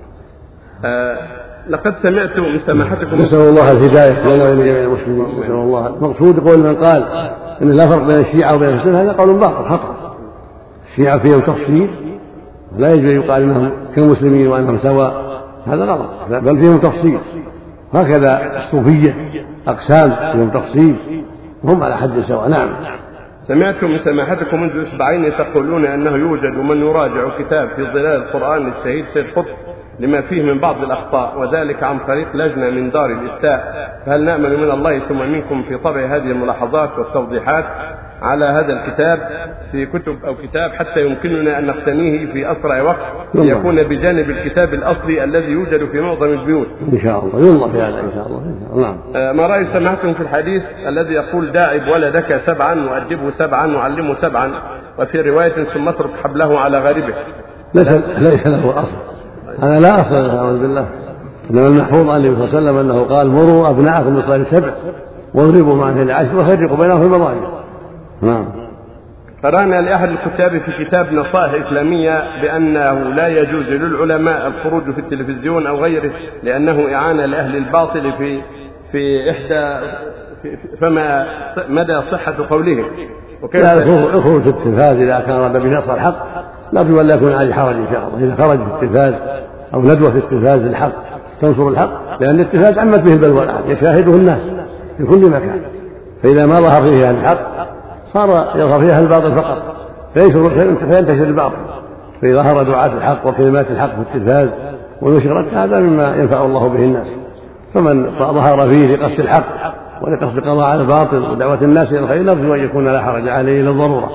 لقد سمعت من سماحتكم، نسأل الله الهداية لنا ولجميع المسلمين، نسأل الله. مقصود قول من قال إن لا فرق بين الشيعة وبين السنة، هذا قول باطل خطأ. الشيعة فيهم تفصيل، لا يجب أن يقال إنهم كالمسلمين وأنهم سواء، هذا غلط، بل فيهم تفصيل. هكذا الصوفية أقسام فيهم تفصيل وهم على حد سواء. نعم. سمعت من سماحتكم منذ أسبوعين تقولون أنه يوجد من يراجع كتاب في ظلال القرآن للشهيد سيد قطب لما فيه من بعض الأخطاء، وذلك عن طريق لجنة من دار الإفتاء، فهل نأمل من الله ثم منكم في طبع هذه الملاحظات والتوضيحات على هذا الكتاب في كتب أو كتاب حتى يمكننا أن نقتنيه في أسرع وقت ليكون بجانب الكتاب الأصلي الذي يوجد في معظم البيوت؟ إن شاء الله ينظر في هذا إن شاء الله. نعم. ما رأي سماحتكم في الحديث الذي يقول داعب ولدك 7 وأدبه 7 وعلمه 7، وفي رواية ثم اترك حبله على غاربه؟ ليس له أصل، هذا لا أصل له، أعوذ بالله. إنما المحفوظ عن النبي صلى الله عليه وسلم أنه قال مروا أبناءكم بالصلاة 7 واضربوا معهم 10 وفرقوا بينهم في المضاجع. نعم. قرأنا لأحد الكتاب في كتاب نصائح إسلامية بأنه لا يجوز للعلماء الخروج في التلفزيون أو غيره لأنه إعانة لأهل الباطل في إحدى فما مدى صحة قولهم؟ لا، الخروج في التلفاز إذا كان رد بنصر الحق لا بد ولا يكون عليه حرج إن شاء الله. إذا خرج في التلفاز أو ندوة في التلفاز الحق تنصر الحق، لأن التلفاز عمت به البلوى الآن يشاهده الناس في كل مكان، فإذا ما ظهر فيه الحق صار يظهر فيها الباطل فقط فينتشر الباطل. فإذا ظهر دعاة الحق وكلمات الحق في التلفاز ونشرت هذا مما ينفع الله به الناس. فمن ظهر فيه لقصد الحق ولقصد القضاء على الباطل ودعوة الناس إلى الخير نرجو أن يكون لا حرج عليه للضرورة.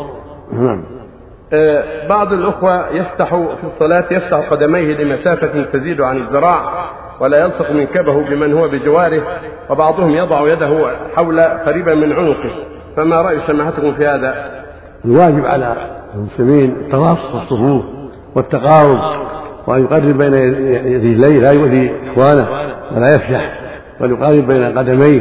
بعض الأخوة يفتح في الصلاة يفتح قدميه لمسافة تزيد عن الذراع ولا يلصق منكبه بمن هو بجواره، وبعضهم يضع يده حول قريبا من عنقه، فما رأي سماحتكم في هذا؟ الواجب على المسلمين التراص في الصفوف والتقارب، وأن يقرب بين رجليه لا يؤذي إخوانه ولا يفشح، ويقارب بين قدميه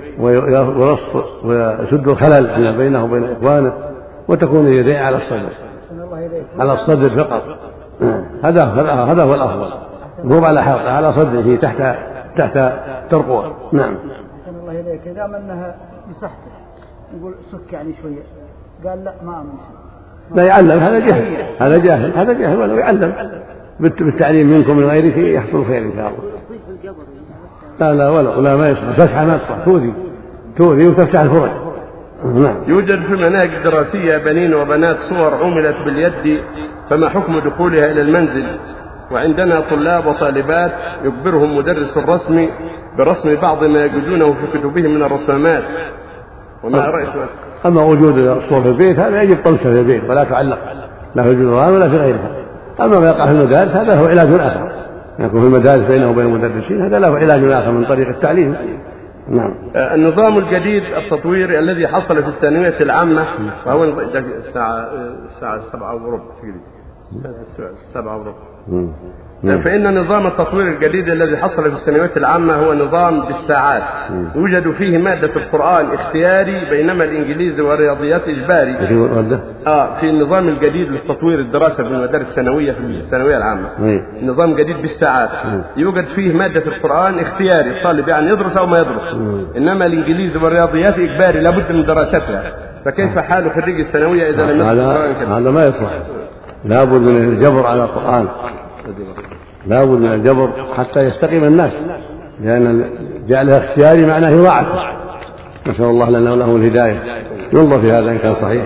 ويسد الخلل فيما بينه وبين إخوانه، وتكون يديه على الصدر فقط. هذا هو الأفضل، مو على حلقه، على صدره تحت ترقوة. نعم. أحسن الله إليك. إذا منها مسحته يقول سك يعني شوية، قال لا ما أمشي، لا يعلم، هذا جاهل ولو يعلم بالتعليم منكم من غيرك يحصل خير إن شاء الله. لا ما يصلح، فتحة ما تصلح، تؤذي وتفتح الفرج. نعم. يوجد في المناهج الدراسية بنين وبنات صور عملت باليد، فما حكم دخولها إلى المنزل؟ وعندنا طلاب وطالبات يجبرهم مدرس الرسم برسم بعض ما يجدونه في كتبهم من الرسومات، وما رأي سؤال؟ أما وجود الصور في البيت هذا يجب طمسه في البيت ولا تعلق لا في الجدران ولا في غيرها. أما ما يقع في المدارس هذا هو علاج آخر، يكون في المدارس بينه وبين المدرسين هذا له علاج آخر من طريق التعليم، نعم. النظام الجديد التطويري الذي حصل في الثانوية العامة وهو الساعة 7:15 تقريبا 7:15. فإن نظام التطوير الجديد الذي حصل في الثانوية العامة هو نظام بالساعات، يوجد فيه مادة القرآن اختياري بينما الإنجليزي والرياضيات إجباري. في النظام الجديد للتطوير الدراسة في المدارس الثانوية في الثانوية العامة نظام جديد بالساعات، يوجد فيه مادة القرآن اختياري، الطالب يعني يدرس أو ما يدرس، إنما الإنجليزي والرياضيات إجباري لابد من دراستها. فكيف حال خريج الثانوية إذا لم يدرس القرآن كده؟ هذا ما يصلح، لابد من الجبر على القرآن، لا بد من الجبر حتى يستقيم الناس، لأن جعلها اختياري معناه يضاعف. نسأل الله لنا وله الهداية. ينظر في هذا إن كان صحيح.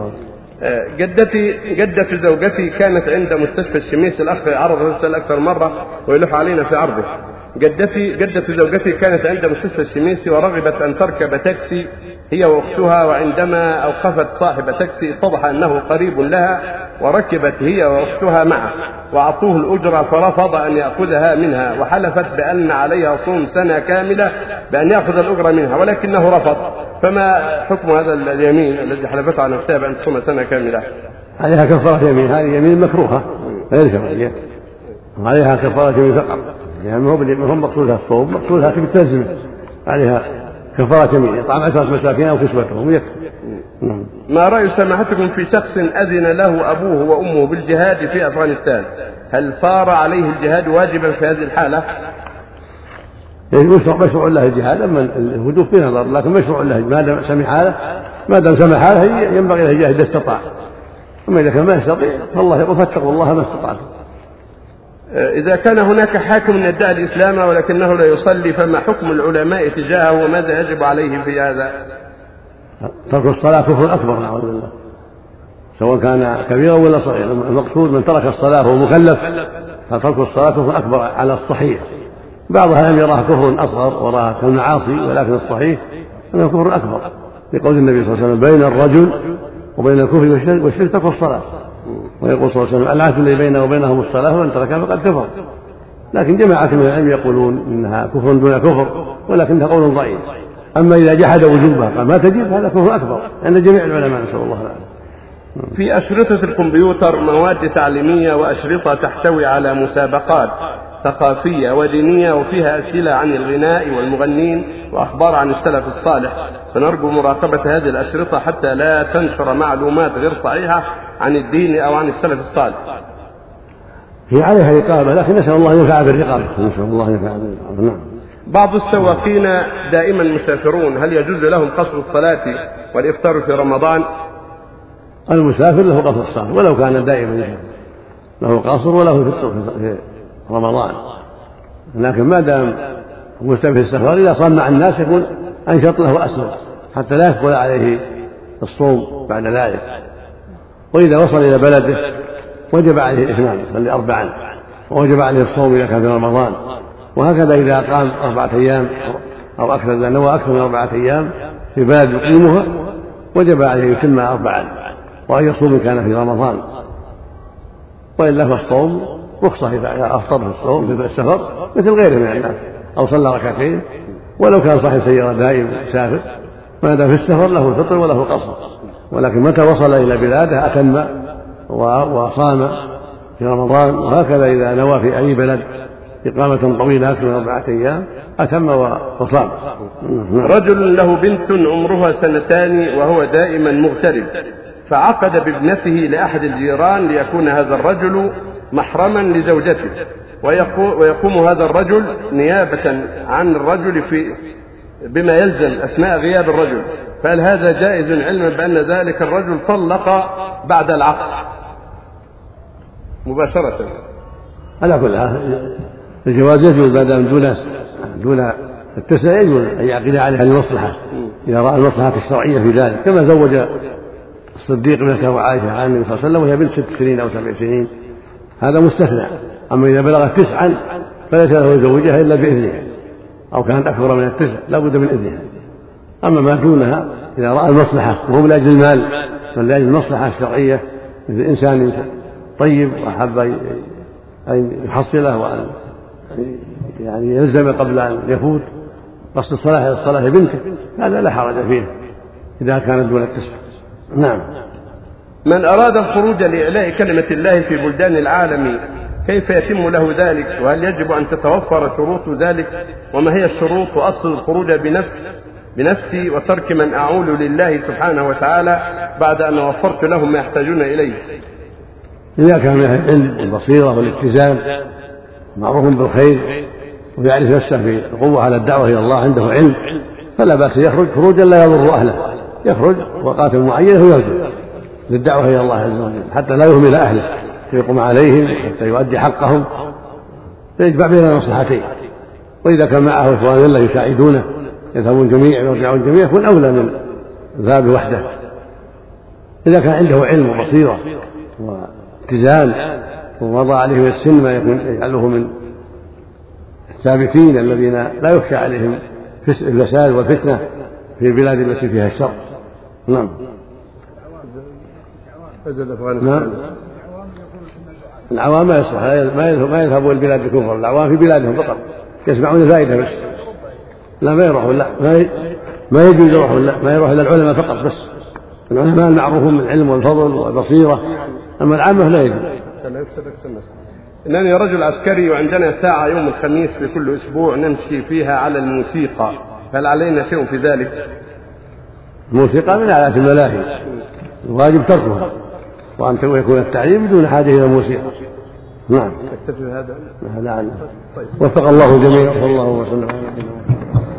جدة زوجتي كانت عند مستشفى الشميس، الأخ عرض الرسالة أكثر مرة ويلح علينا في عرضه. جدة زوجتي كانت عند مستشفى الشميس ورغبت أن تركب تاكسي هي وأختها، وعندما أوقفت صاحب تاكسي اتضح أنه قريب لها وركبت هي وأختها معه وأعطوه الأجرة فرفض أن يأخذها منها، وحلفت بأن عليها صوم سنة كاملة بأن يأخذ الأجرة منها ولكنه رفض. فما حكم هذا اليمين الذي حلفت على نفسها بأن تصوم سنة كاملة؟ عليها كفارة يمين، هذه يمين مكروهة غير شرعية، عليها كفارة يمين فقط، يعني ما هو مقصودها الصوم، مقصودها تلزم عليها كفارة يمين، إطعام 10 مساكين أو كسوتهم يكفي. ما رأي سماحتكم في شخص أذن له أبوه وأمه بالجهاد في أفغانستان، هل صار عليه الجهاد واجبا في هذه الحالة؟ مشروع له الجهاد، أما الهدوء في نظر، لكن مشروع له ما دام سمح له ينبغي له الجهاد إذا استطاع، أما إذا كان ما يستطيع فالله يقول فاتقوا الله ما استطعتم. إذا كان هناك حاكم يدعي الإسلام ولكنه لا يصلي فما حكم العلماء تجاهه وماذا يجب عليه في هذا؟ ترك الصلاة كفر أكبر نعوذ بالله، سواء كان كبيرا ولا صغيرا. المقصود من ترك الصلاة وهو مكلف فترك الصلاة كفر أكبر على الصحيح. بعضها لم يراه كفر أصغر وراها كالمعاصي، ولكن الصحيح أنه كفر أكبر، لقول النبي صلى الله عليه وسلم بين الرجل وبين الكفر والشرك ترك الصلاة، ويقول صلى الله عليه وسلم العهد الذي بينه وبينهم الصلاة ومن تركها فقد كفر. لكن جماعة من العلم يقولون إنها كفر دون كفر، ولكنها قول ضعيف. أما إذا جحد وجوبها قال ما تجب هذا كفر أكبر عند جميع العلماء نسأل الله العافية. في أشرطة الكمبيوتر مواد تعليمية وأشرطة تحتوي على مسابقات ثقافية ودينية وفيها أسئلة عن الغناء والمغنين وأخبار عن السلف الصالح، فنرجو مراقبة هذه الأشرطة حتى لا تنشر معلومات غير صحيحة عن الدين أو عن السلف الصالح. هي عليها رقابة، لكن نسأل الله ينفع بالرقابة، نسأل الله ينفع بالرقابة. نعم. بعض السواقين دائما مسافرون، هل يجوز لهم قصر الصلاة والإفطار في رمضان؟ المسافر له قصر الصلاة ولو كان دائما له قصر وله في رمضان، لكن ما دام مسافر السفر إذا صام مع الناس يكون أنشط له وأسلم حتى لا يثقل عليه الصوم بعد ذلك. وإذا وصل إلى بلده وجب عليه الإتمام يصلي 4، ووجب عليه الصوم إذا كان في رمضان، وهكذا إذا قام 4 أيام أو أكثر، إذا نوى أكثر من 4 أيام في بلد يقيمها وجب عليه يتم 4، وأن يصوم كان في رمضان، وإلا فالصوم رخصة إذا أفطر في الصوم في السفر مثل غيره من الناس، أو صلى 2 ولو كان صاحب سيارة دائم سافر، ما دام في السفر له الفطر وله القصر. ولكن متى وصل إلى بلاده أتم وصام في رمضان، وهكذا إذا نوى في أي بلد إقامة طويلة أكثر من 4 أيام أتم وصام. رجل له بنت عمرها 2 وهو دائما مغترب، فعقد بابنته لأحد الجيران ليكون هذا الرجل محرما لزوجته، ويقوم هذا الرجل نيابة عن الرجل بما يلزم أثناء غياب الرجل، فهل هذا جائز علما بأن ذلك الرجل طلق بعد العقد مباشرة؟ على كل حال الجواز يجوز بعد دون التسع، يجوز أن يعقد عليها المصلحة إذا رأى المصلحة الشرعية في ذلك، كما زوج الصديق ابنته وعائشة عن النبي صلى الله عليه وسلم وهي بنت 6 سنين أو 7 سنين، هذا مستثنى. أما إذا بلغت 9 فليس له يزوجها إلا بإذنها، أو كانت أكبر من 9 لا بد من إذنها. أما ما دونها إذا رأى المصلحة وهو من أجل المال من أجل المصلحة الشرعية، مثل إنسان طيب وأحب أن يحصله وأن يعني يلزم قبل أن يفوت، قصد الصلاة إلى الصلاة بنته هذا لا حرج فيه إذا كانت دون التسع. نعم. من أراد الخروج لإعلاء كلمة الله في بلدان العالم كيف يتم له ذلك؟ وهل يجب أن تتوفر شروط ذلك؟ وما هي الشروط وأصل الخروج بنفسي وترك من أعول لله سبحانه وتعالى بعد أن وفرت لهم ما يحتاجون إليه؟ إذا كان من العلم والبصيرة والاتزان معروف بالخير ويعرف نفسه بالقوة على الدعوة إلى الله عنده علم فلا بأس يخرج خروجا لا يضر أهله، يخرج وقات معينة ويخرج للدعوة إلى الله عز وجل حتى لا يهمل أهله فيقوم عليهم حتى يؤدي حقهم فيجمع بين المصلحتين. وإذا كان معه إخوان الله يساعدونه يذهبون جميعا ويرجعون جميعا يكون أولى من ذهاب وحده. إذا كان عنده علم وبصيرة واتزان ووضع عليه السن ما يجعله من الثابتين الذين لا يخشى عليهم الفساد والفتنة في البلاد التي فيها الشر. نعم. العوام ما يصلح ما يذهبوا البلاد الكفر، العوام في بلادهم فقط يسمعون الفائدة بس، لا ما يروحوا، لا ما يجوز يروحوا، لا ما يروح إلى العلماء فقط بس، العلماء المعروفون بالعلم والفضل والبصيرة، أما العامة لا يجوز. إنني رجل عسكري وعندنا ساعة يوم الخميس لكل أسبوع نمشي فيها على الموسيقى، هل علينا شيء في ذلك؟ الموسيقى من آلات الملاهي الواجب تركها، وأن يكون التعليم بدون حاجة إلى الموسيقى. نعم. تكتفي هذا؟ هذا عنه. وفق الله جميعا وصلى الله وسلم على نبينا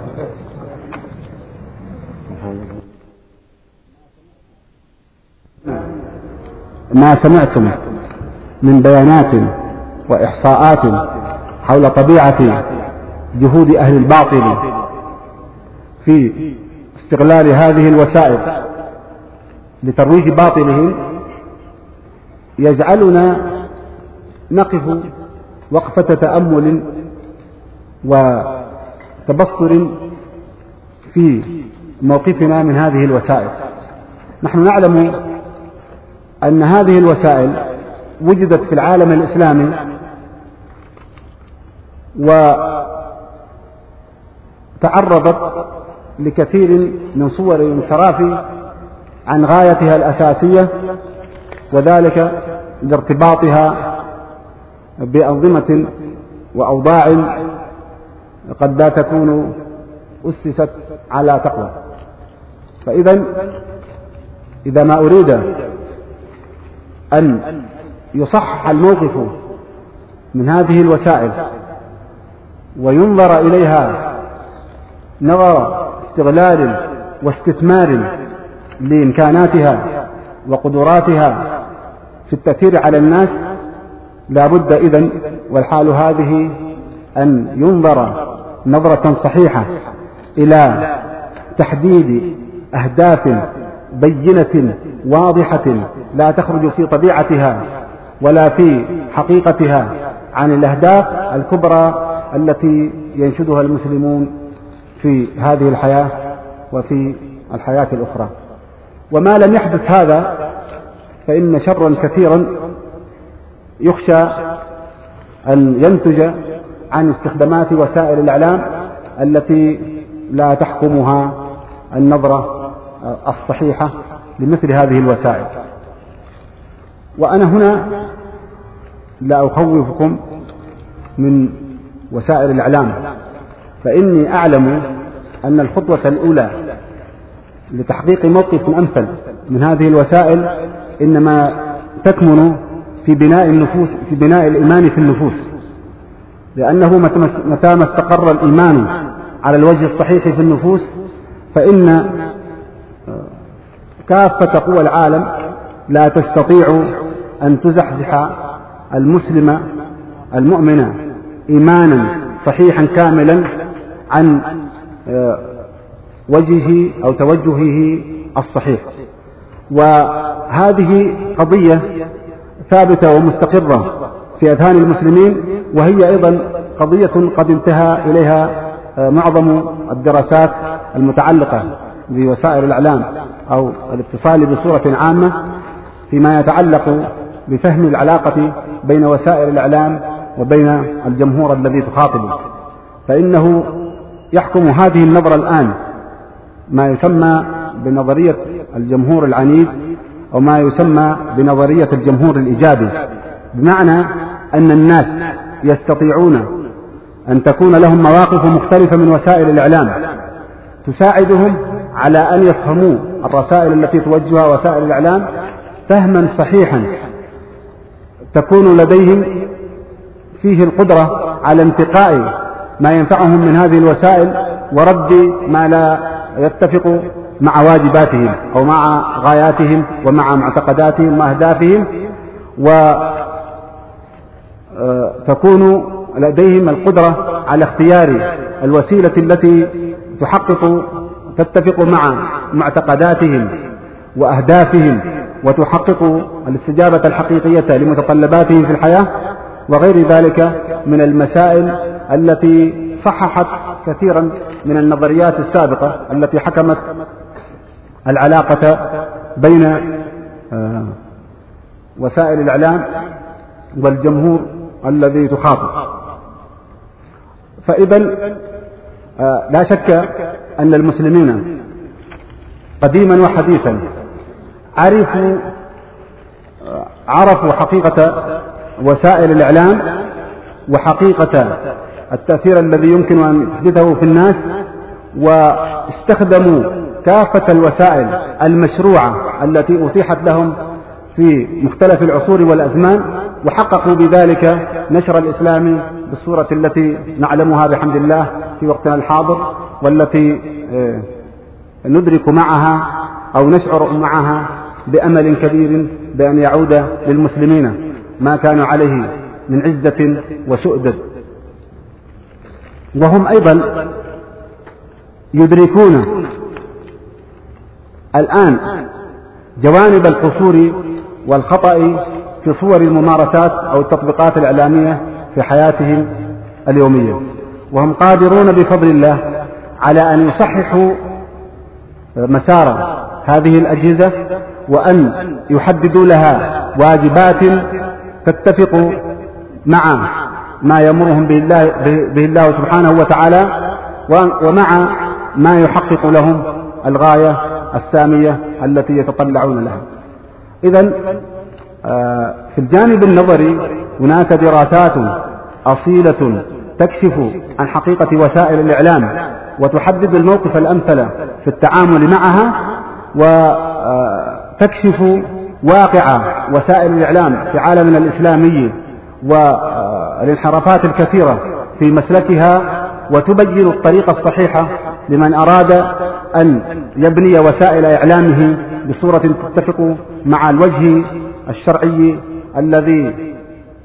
ما سمعتم من بيانات وإحصاءات حول طبيعة جهود أهل الباطل في استغلال هذه الوسائل لترويج باطلهم يجعلنا نقف وقفة تأمل وتبصر في موقفنا من هذه الوسائل. نحن نعلم أن هذه الوسائل وجدت في العالم الإسلامي وتعرضت لكثير من صور الانحراف عن غايتها الأساسية، وذلك لارتباطها بأنظمة وأوضاع قد لا تكون أسست على تقوى. إذا ما أريد أن يصحح الموقف من هذه الوسائل وينظر إليها نظر استغلال واستثمار لإمكاناتها وقدراتها في التأثير على الناس، لا بد إذن والحال هذه أن ينظر نظرة صحيحة إلى تحديد أهداف بينة واضحة لا تخرج في طبيعتها ولا في حقيقتها عن الأهداف الكبرى التي ينشدها المسلمون في هذه الحياة وفي الحياة الأخرى. وما لم يحدث هذا فإن شرا كثيرا يخشى أن ينتج عن استخدامات وسائل الإعلام التي لا تحكمها النظرة الصحيحة لمثل هذه الوسائل. وأنا هنا لا أخوفكم من وسائل الإعلام، فإني أعلم أن الخطوة الأولى لتحقيق موقف أمثل من هذه الوسائل إنما تكمن في بناء النفوس، في بناء الإيمان في النفوس، لأنه متى ما استقر الإيمان على الوجه الصحيح في النفوس فإن كافة قوى العالم لا تستطيع أن تزحزح المسلم المؤمن إيمانا صحيحا كاملا عن وجهه أو توجهه الصحيح. وهذه قضية ثابتة ومستقرة في أذهان المسلمين، وهي أيضا قضية قد انتهى إليها معظم الدراسات المتعلقة بوسائل الإعلام أو الاتصال بصورة عامة فيما يتعلق بفهم العلاقة بين وسائل الإعلام وبين الجمهور الذي تخاطبه. فإنه يحكم هذه النظرة الآن ما يسمى بنظرية الجمهور العنيد أو ما يسمى بنظرية الجمهور الإيجابي، بمعنى أن الناس يستطيعون أن تكون لهم مواقف مختلفة من وسائل الإعلام تساعدهم على أن يفهموا الرسائل التي توجهها وسائل الإعلام فهما صحيحا تكون لديهم فيه القدرة على انتقاء ما ينفعهم من هذه الوسائل ورد ما لا يتفق مع واجباتهم أو مع غاياتهم ومع معتقداتهم وأهدافهم، وتكون لديهم القدرة على اختيار الوسيلة التي تتفق مع معتقداتهم وأهدافهم وتحقق الاستجابة الحقيقية لمتطلباتهم في الحياة، وغير ذلك من المسائل التي صححت كثيرا من النظريات السابقة التي حكمت العلاقة بين وسائل الإعلام والجمهور الذي تخاطب. فإذا لا شك أن المسلمين قديما وحديثا عرفوا حقيقة وسائل الإعلام وحقيقة التأثير الذي يمكن أن يحدثه في الناس، واستخدموا كافة الوسائل المشروعة التي أتيحت لهم في مختلف العصور والأزمان، وحققوا بذلك نشر الإسلام بالصورة التي نعلمها بحمد الله في وقتنا الحاضر، والتي ندرك معها أو نشعر معها بأمل كبير بأن يعود للمسلمين ما كانوا عليه من عزة وسؤدد. وهم أيضا يدركون الآن جوانب القصور والخطأ في صور الممارسات أو التطبيقات الإعلامية في حياتهم اليومية، وهم قادرون بفضل الله على أن يصححوا مسار هذه الأجهزة وأن يحددوا لها واجبات تتفق مع ما يأمرهم به الله سبحانه وتعالى ومع ما يحقق لهم الغاية السامية التي يتطلعون لها. إذن في الجانب النظري هناك دراسات أصيلة تكشف عن حقيقة وسائل الإعلام وتحدد الموقف الأمثل في التعامل معها، وتكشف واقع وسائل الإعلام في عالمنا الإسلامي والانحرافات الكثيرة في مسلكها، وتبين الطريقة الصحيحة لمن أراد أن يبني وسائل إعلامه بصورة تتفق مع الوجه الشرعي الذي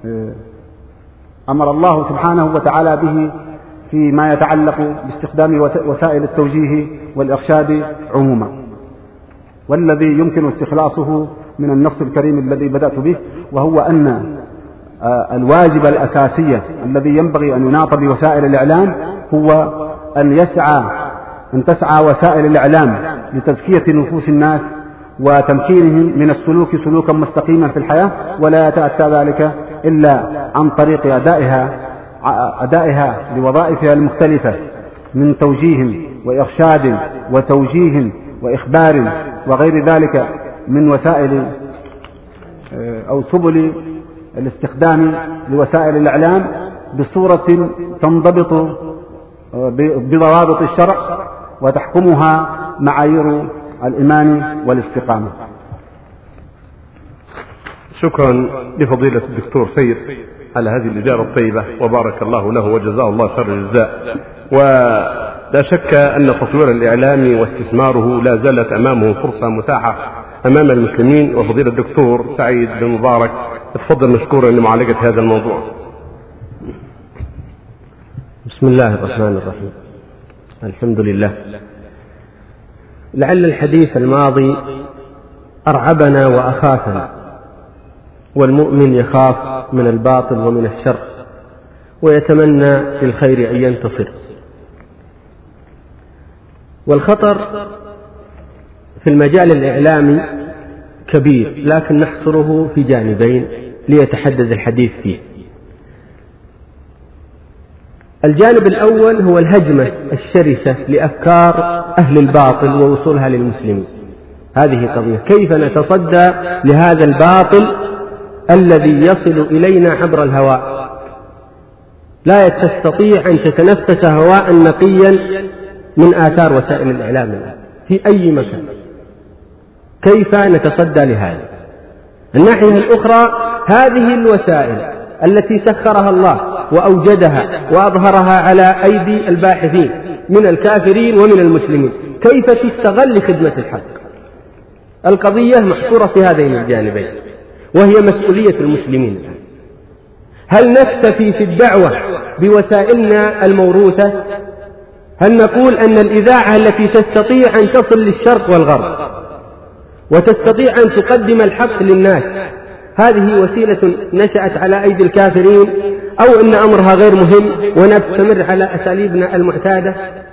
أمر الله سبحانه وتعالى به فيما يتعلق باستخدام وسائل التوجيه والإرشاد عموما، والذي يمكن استخلاصه من النص الكريم الذي بدأت به، وهو أن الواجب الأساسي الذي ينبغي أن يناط بوسائل الإعلام هو أن تسعى وسائل الإعلام لتزكية نفوس الناس وتمكينهم من السلوك سلوكا مستقيما في الحياة، ولا يتأتى ذلك إلا عن طريق أدائها لوظائفها المختلفة من توجيه وإرشاد وتوجيه وإخبار وغير ذلك من وسائل أو سبل الاستخدام لوسائل الإعلام بصورة تنضبط بضوابط الشرع وتحكمها معايير الإيمان والاستقامة. شكرا لفضيلة الدكتور سيد على هذه الإجابة الطيبة، وبارك الله له وجزاه الله خير الجزاء. ولا شك أن تطوير الإعلام واستثماره لا زالت أمامه فرصة متاحة أمام المسلمين. وفضيلة الدكتور سعيد بن مبارك تفضل مشكورا لمعالجة هذا الموضوع. بسم الله الرحمن الرحيم. الحمد لله. لعل الحديث الماضي أرعبنا وأخافنا، والمؤمن يخاف من الباطل ومن الشر ويتمنى للخير أن ينتصر. والخطر في المجال الإعلامي كبير، لكن نحصره في جانبين ليتحدد الحديث فيه. الجانب الأول هو الهجمة الشرسة لأفكار أهل الباطل ووصولها للمسلمين. هذه قضية، كيف نتصدى لهذا الباطل الذي يصل إلينا عبر الهواء؟ لا تستطيع أن تتنفس هواء نقيا من آثار وسائل الإعلام في أي مكان. كيف نتصدى لهذا؟ الناحية الأخرى هذه الوسائل التي سخرها الله وأوجدها وأظهرها على أيدي الباحثين من الكافرين ومن المسلمين، كيف تستغل لخدمة الحق؟ القضية محصورة في هذين الجانبين، وهي مسؤولية المسلمين. هل نكتفي في الدعوة بوسائلنا الموروثة؟ هل نقول أن الإذاعة التي تستطيع أن تصل للشرق والغرب وتستطيع أن تقدم الحق للناس هذه وسيلة نشأت على أيدي الكافرين، أو أن أمرها غير مهم ونستمر على أساليبنا المعتادة؟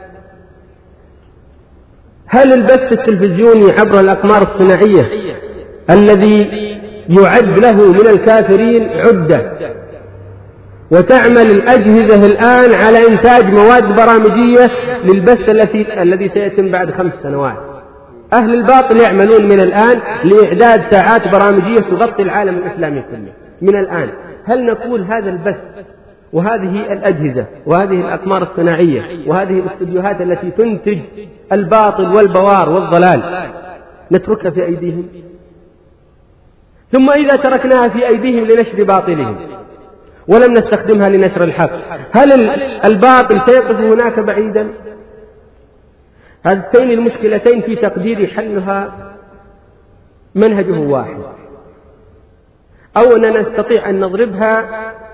هل البث التلفزيوني عبر الأقمار الصناعية الذي يعد له من الكافرين عدة وتعمل الأجهزة الآن على إنتاج مواد برامجية للبث الذي سيتم بعد 5 سنوات؟ أهل الباطل يعملون من الآن لإعداد ساعات برامجية تغطي العالم الإسلامي كله من الآن. هل نقول هذا البث وهذه الأجهزة وهذه الأقمار الصناعية وهذه الاستديوهات التي تنتج الباطل والبوار والضلال نتركها في أيديهم؟ ثم إذا تركناها في أيديهم لنشر باطلهم ولم نستخدمها لنشر الحق، هل الباطل سيقف هناك بعيدا؟ هاتين المشكلتين في تقدير حلها منهجه واحد، أو أننا نستطيع أن نضربها